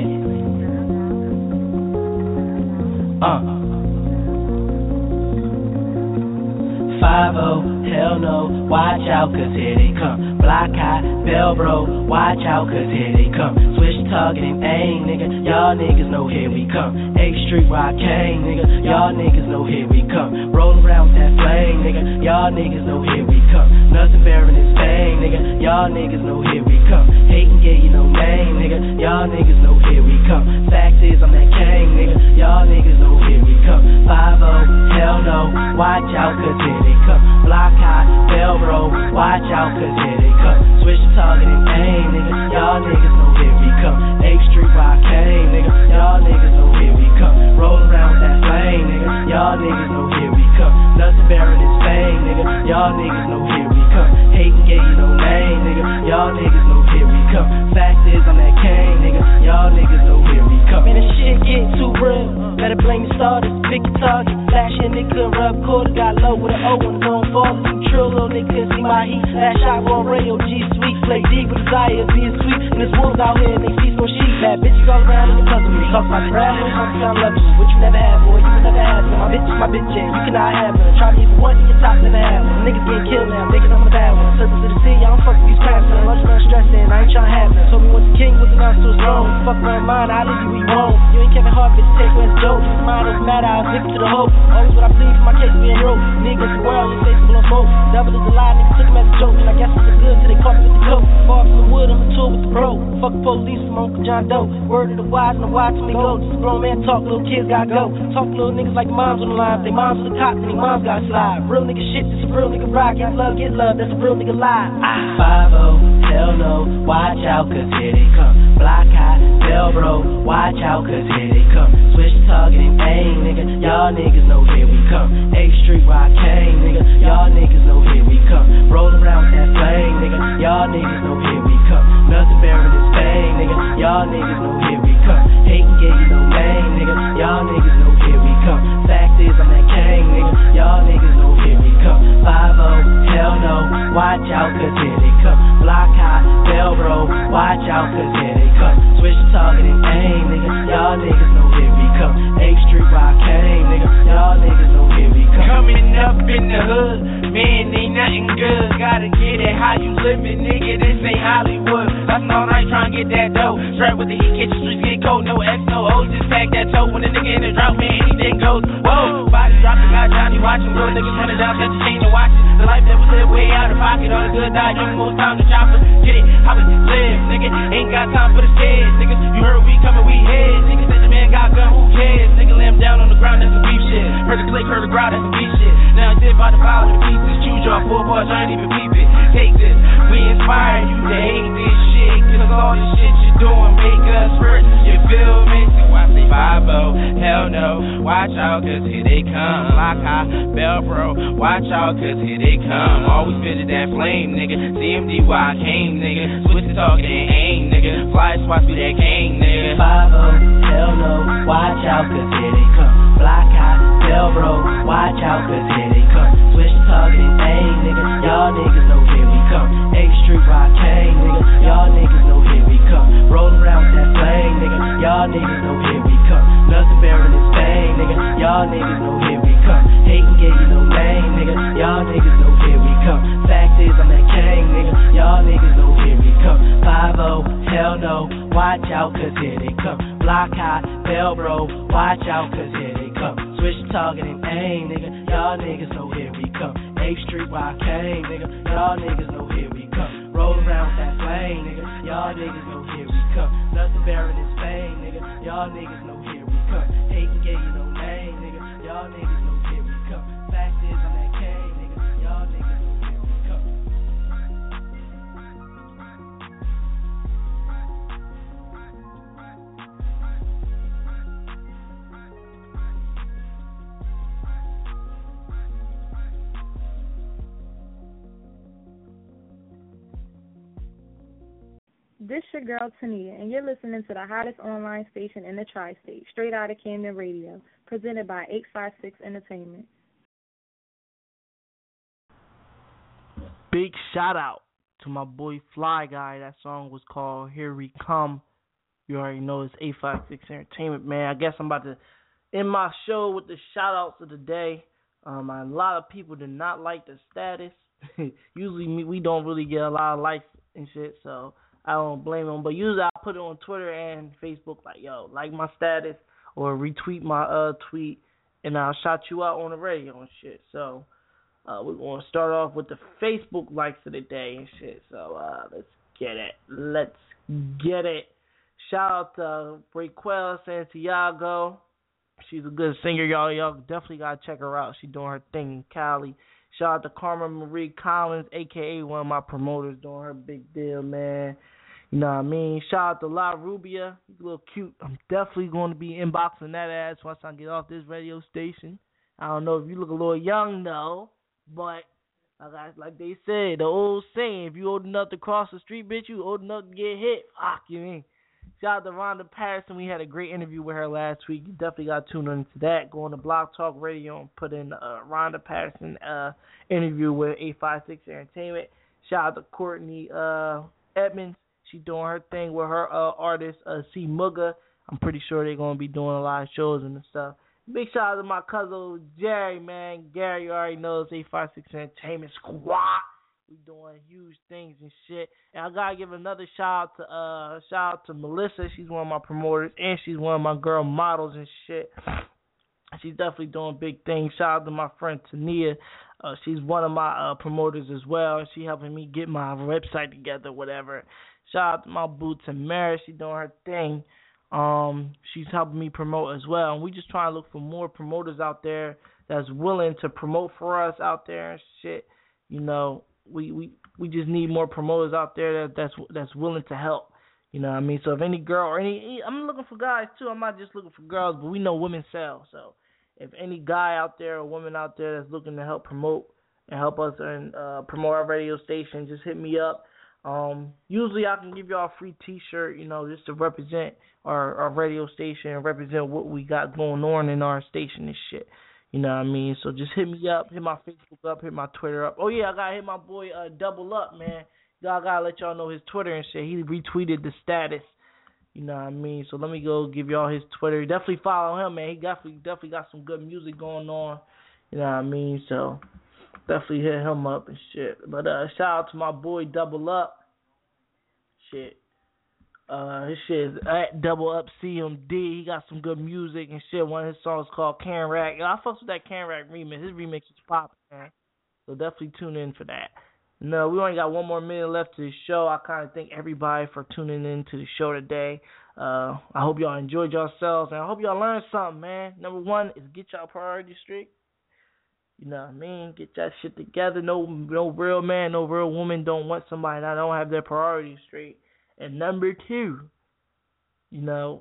5-0, hell no, watch out, cause here they come. Block high, bell bro, watch out, cause here they come. Switch target and aim, nigga, y'all niggas know here we come. 8th Street where I came, nigga, y'all niggas know here we come. Roll around with that flame, nigga, y'all niggas know here we come. Nothing bearing is fame, nigga, y'all niggas know here we come. Hating gave you no name, nigga, y'all niggas know here we come. Fact is I'm that king, nigga, y'all niggas know here we come. 5-0, hell no, watch out, cause here they come. Block high, bell roll, watch out, cause here they come. Switch target and aim, nigga, y'all niggas know here we come. 8th Street where I came, nigga, y'all niggas know here we come. Roll around with that flame, nigga, y'all niggas know here we come. Nothing bearing is fame, nigga, y'all niggas know here we come. Hating gave you no name, nigga, y'all niggas know here we come. Fact is I'm that king, nigga, y'all niggas know here we come. Man, this shit get too real, better blame the starters, pick your target. Last year nigga couldn't rub quarter, got low with an O and it's on fall. You trill, little nigga they couldn't see my heat. Last shot on radio, G sweet. Play D with desire, being sweet. And there's wolves out here and they feast on sheep. Bad bitches all around and they puzzle me. Talk about the brown boys, I'm sound level. What you never had, boy, you will never have. So my bitch is my bitch, yeah, you cannot have her. Try me if you want, in your top, never have one. Niggas getting killed now, niggas I'm the bad one. Surface of the sea, I don't fuck with these craps. I'm much not stressing, I ain't trying to have none. Told me once the king was announced to his throne. Fuck around mine, I'll leave you where you won't. You ain't Kevin Hart, bitch, take where's Joe. Mine doesn't matter, I'll stick to the hope. Always what I believe for my case being broke. Niggas the world, you say some blow smoke. Devil is a lie, niggas took him as a joke. And I guess it's good till they caught me with the coke. Far from the wood, I'm a tour with the bro. Fuck the police, I'm Uncle John Doe. Word of the wise and the wise till they go. Just a grown man talk, little kids gotta go. Talk little niggas like moms on the line. If they moms with the cops, then they moms gotta slide. Real nigga shit, this a real nigga rock. Get love, that's a real nigga lie. 5-0, hell no, watch out, cause here they come. Block high, bell bro, watch out, cause here they come. Switch the target and aim, nigga, y'all niggas know here we come. 8th Street where I came, nigga, y'all niggas know here we come. Roll around with that flame, nigga, y'all niggas know here we come. Nothing bearing this pain, nigga, y'all niggas know here we come. Hating gave you no name, nigga, y'all niggas know here we come. Fact is I'm that king, nigga, y'all niggas know here we come. 5-0, hell no, watch out, cause here they come. Block high, bell bro, watch out, cause here they come. Switch the target and aim, nigga, y'all niggas know here we come. 8th Street where I came, nigga, y'all niggas know here we come. Coming up in the hood, man, ain't nothing good. Gotta get it how you living, nigga, this ain't Hollywood. That's all night trying to get that dough. Straight with the heat, catch the streets get cold. No X, no O, just pack that toe. When the nigga in the drought, man, anything goes. Whoa, body dropping, got Johnny watching. Real niggas running down, set the chain and watch it. The life that was lived way out of pocket. All the good die, young most time to chopper. Get it, how we live, nigga. Ain't got time for the scared, niggas. You heard we coming, we head. Niggas said the man got gun, who cares? Nigga lay him down on the ground, that's some beef shit. Heard the click, heard the growl, that's some beef shit. Now it's by the file and pieces. Choose your 4 bars, I ain't even peep it. Take this, we inspire you to hate this shit. Cause all this shit you doing make us hurt. You feel me? So I say 5-0, hell no, watch out, cause here they come. Lock high, bell bro, watch out, cause here they come. Always fitted that flame, nigga. CMD where I came, nigga. Switch the target and aim, nigga. Fly spots through that cane, nigga. 5-0, hell no, watch out, cause here they come. Block high, bell bro, watch out, cause here they come. Switch the target and aim, nigga. Y'all niggas know here we come. 8th Street where I came, nigga. Y'all niggas know here we come. Roll around with that flame, nigga. Y'all niggas know here we come. Nothing bearing this pain, nigga. Y'all niggas know here we come. Hating gave you no name, nigga. Y'all niggas know here we come. Fact is I'm that king, nigga. Y'all niggas know here we come. 5-0, hell no, watch out, cause here they come. Block high, bell bro, watch out, cause here they come. Switch the target and aim, nigga. Y'all niggas know here we come. 8th Street where I came, nigga. Y'all niggas know here we come. Roll around with that flame, nigga. Y'all niggas know here we come. Nothing bearing this pain, nigga. Y'all niggas know here we come. Hating gave you no name, nigga. Y'all niggas know here we come. Fact is I'm that king, nigga. Y'all niggas know here we come. This your girl Tania, and you're listening to the hottest online station in the tri-state, straight out of Camden Radio, presented by 856 Entertainment. Big shout out to my boy Fly Guy. That song was called Here We Come. You already know it's 856 Entertainment, man. I guess I'm about to end my show with the shout outs of the day. A lot of people did not like the status. Usually we don't really get a lot of likes and shit, so I don't blame them. But usually I put it on Twitter and Facebook like, yo, like my status or retweet my tweet, and I'll shout you out on the radio and shit. So we're going to start off with the Facebook likes of the day and shit. So let's get it. Shout out to Raquel Santiago. She's a good singer, y'all. Y'all definitely got to check her out. She's doing her thing in Cali. Shout out to Carmen Marie Collins, a.k.a. one of my promoters, doing her big deal, man. You know what I mean? Shout out to La Rubia. He's a little cute. I'm definitely going to be inboxing that ass once I get off this radio station. I don't know if you look a little young, though, but like they said, the old saying, if you old enough to cross the street, bitch, you old enough to get hit. Fuck, you mean? Shout out to Rhonda Patterson. We had a great interview with her last week. You definitely got to tune into that. Go on to Blog Talk Radio and put in Rhonda Patterson interview with 856 Entertainment. Shout out to Courtney Edmonds. She doing her thing with her artist C Mugga. I'm pretty sure they're going to be doing a lot of shows and stuff. Big shout out to my cousin Jerry, man. Gary, you already knows 856 Entertainment Squad. We doing huge things and shit. And I gotta give another shout out to Melissa. She's one of my promoters and she's one of my girl models and shit. She's definitely doing big things. Shout out to my friend Tania. She's one of my promoters as well. She helping me get my website together, whatever. Shout out to my boo Tamara. She's doing her thing. She's helping me promote as well. And we just trying to look for more promoters out there that's willing to promote for us out there and shit. You know, we just need more promoters out there that's willing to help. You know what I mean? So if any girl or I'm looking for guys too. I'm not just looking for girls, but we know women sell. So if any guy out there or woman out there that's looking to help promote and help us and promote our radio station, just hit me up. Usually I can give y'all a free T-shirt, you know, just to represent our radio station and represent what we got going on in our station and shit. You know what I mean? So just hit me up, hit my Facebook up, hit my Twitter up. Oh, yeah, I got to hit my boy Double Up, man. Y'all got to let y'all know his Twitter and shit. He retweeted the status. You know what I mean? So let me go give y'all his Twitter. Definitely follow him, man. He definitely got some good music going on. You know what I mean? So definitely hit him up and shit. But shout out to my boy Double Up. Shit. His shit is at Double Up CMD. He got some good music and shit. One of his songs called Can Rack. I fucks with that Can Rack remix. His remix is popping, man. So definitely tune in for that. No, we only got 1 more minute left to the show. I kind of thank everybody for tuning in to the show today. I hope y'all enjoyed yourselves, and I hope y'all learned something, man. Number 1 is get y'all priority straight. You know what I mean? Get that shit together. No real man, no real woman don't want somebody that don't have their priorities straight. And number 2, you know,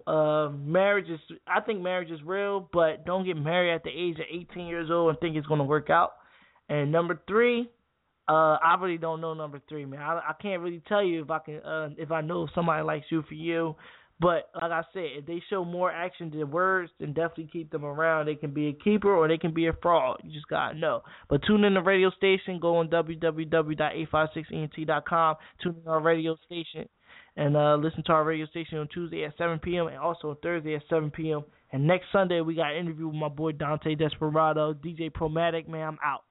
I think marriage is real, but don't get married at the age of 18 years old and think it's going to work out. And number 3, I really don't know number 3, man. I can't really tell you if I know if somebody likes you for you. But like I said, if they show more action than words, then definitely keep them around. They can be a keeper or they can be a fraud. You just got to know. But tune in the radio station. Go on www.856ent.com. Tune in our radio station. And listen to our radio station on Tuesday at 7 p.m. and also on Thursday at 7 p.m. And next Sunday, we got an interview with my boy Dante Desperado, DJ Promatic. Man, I'm out.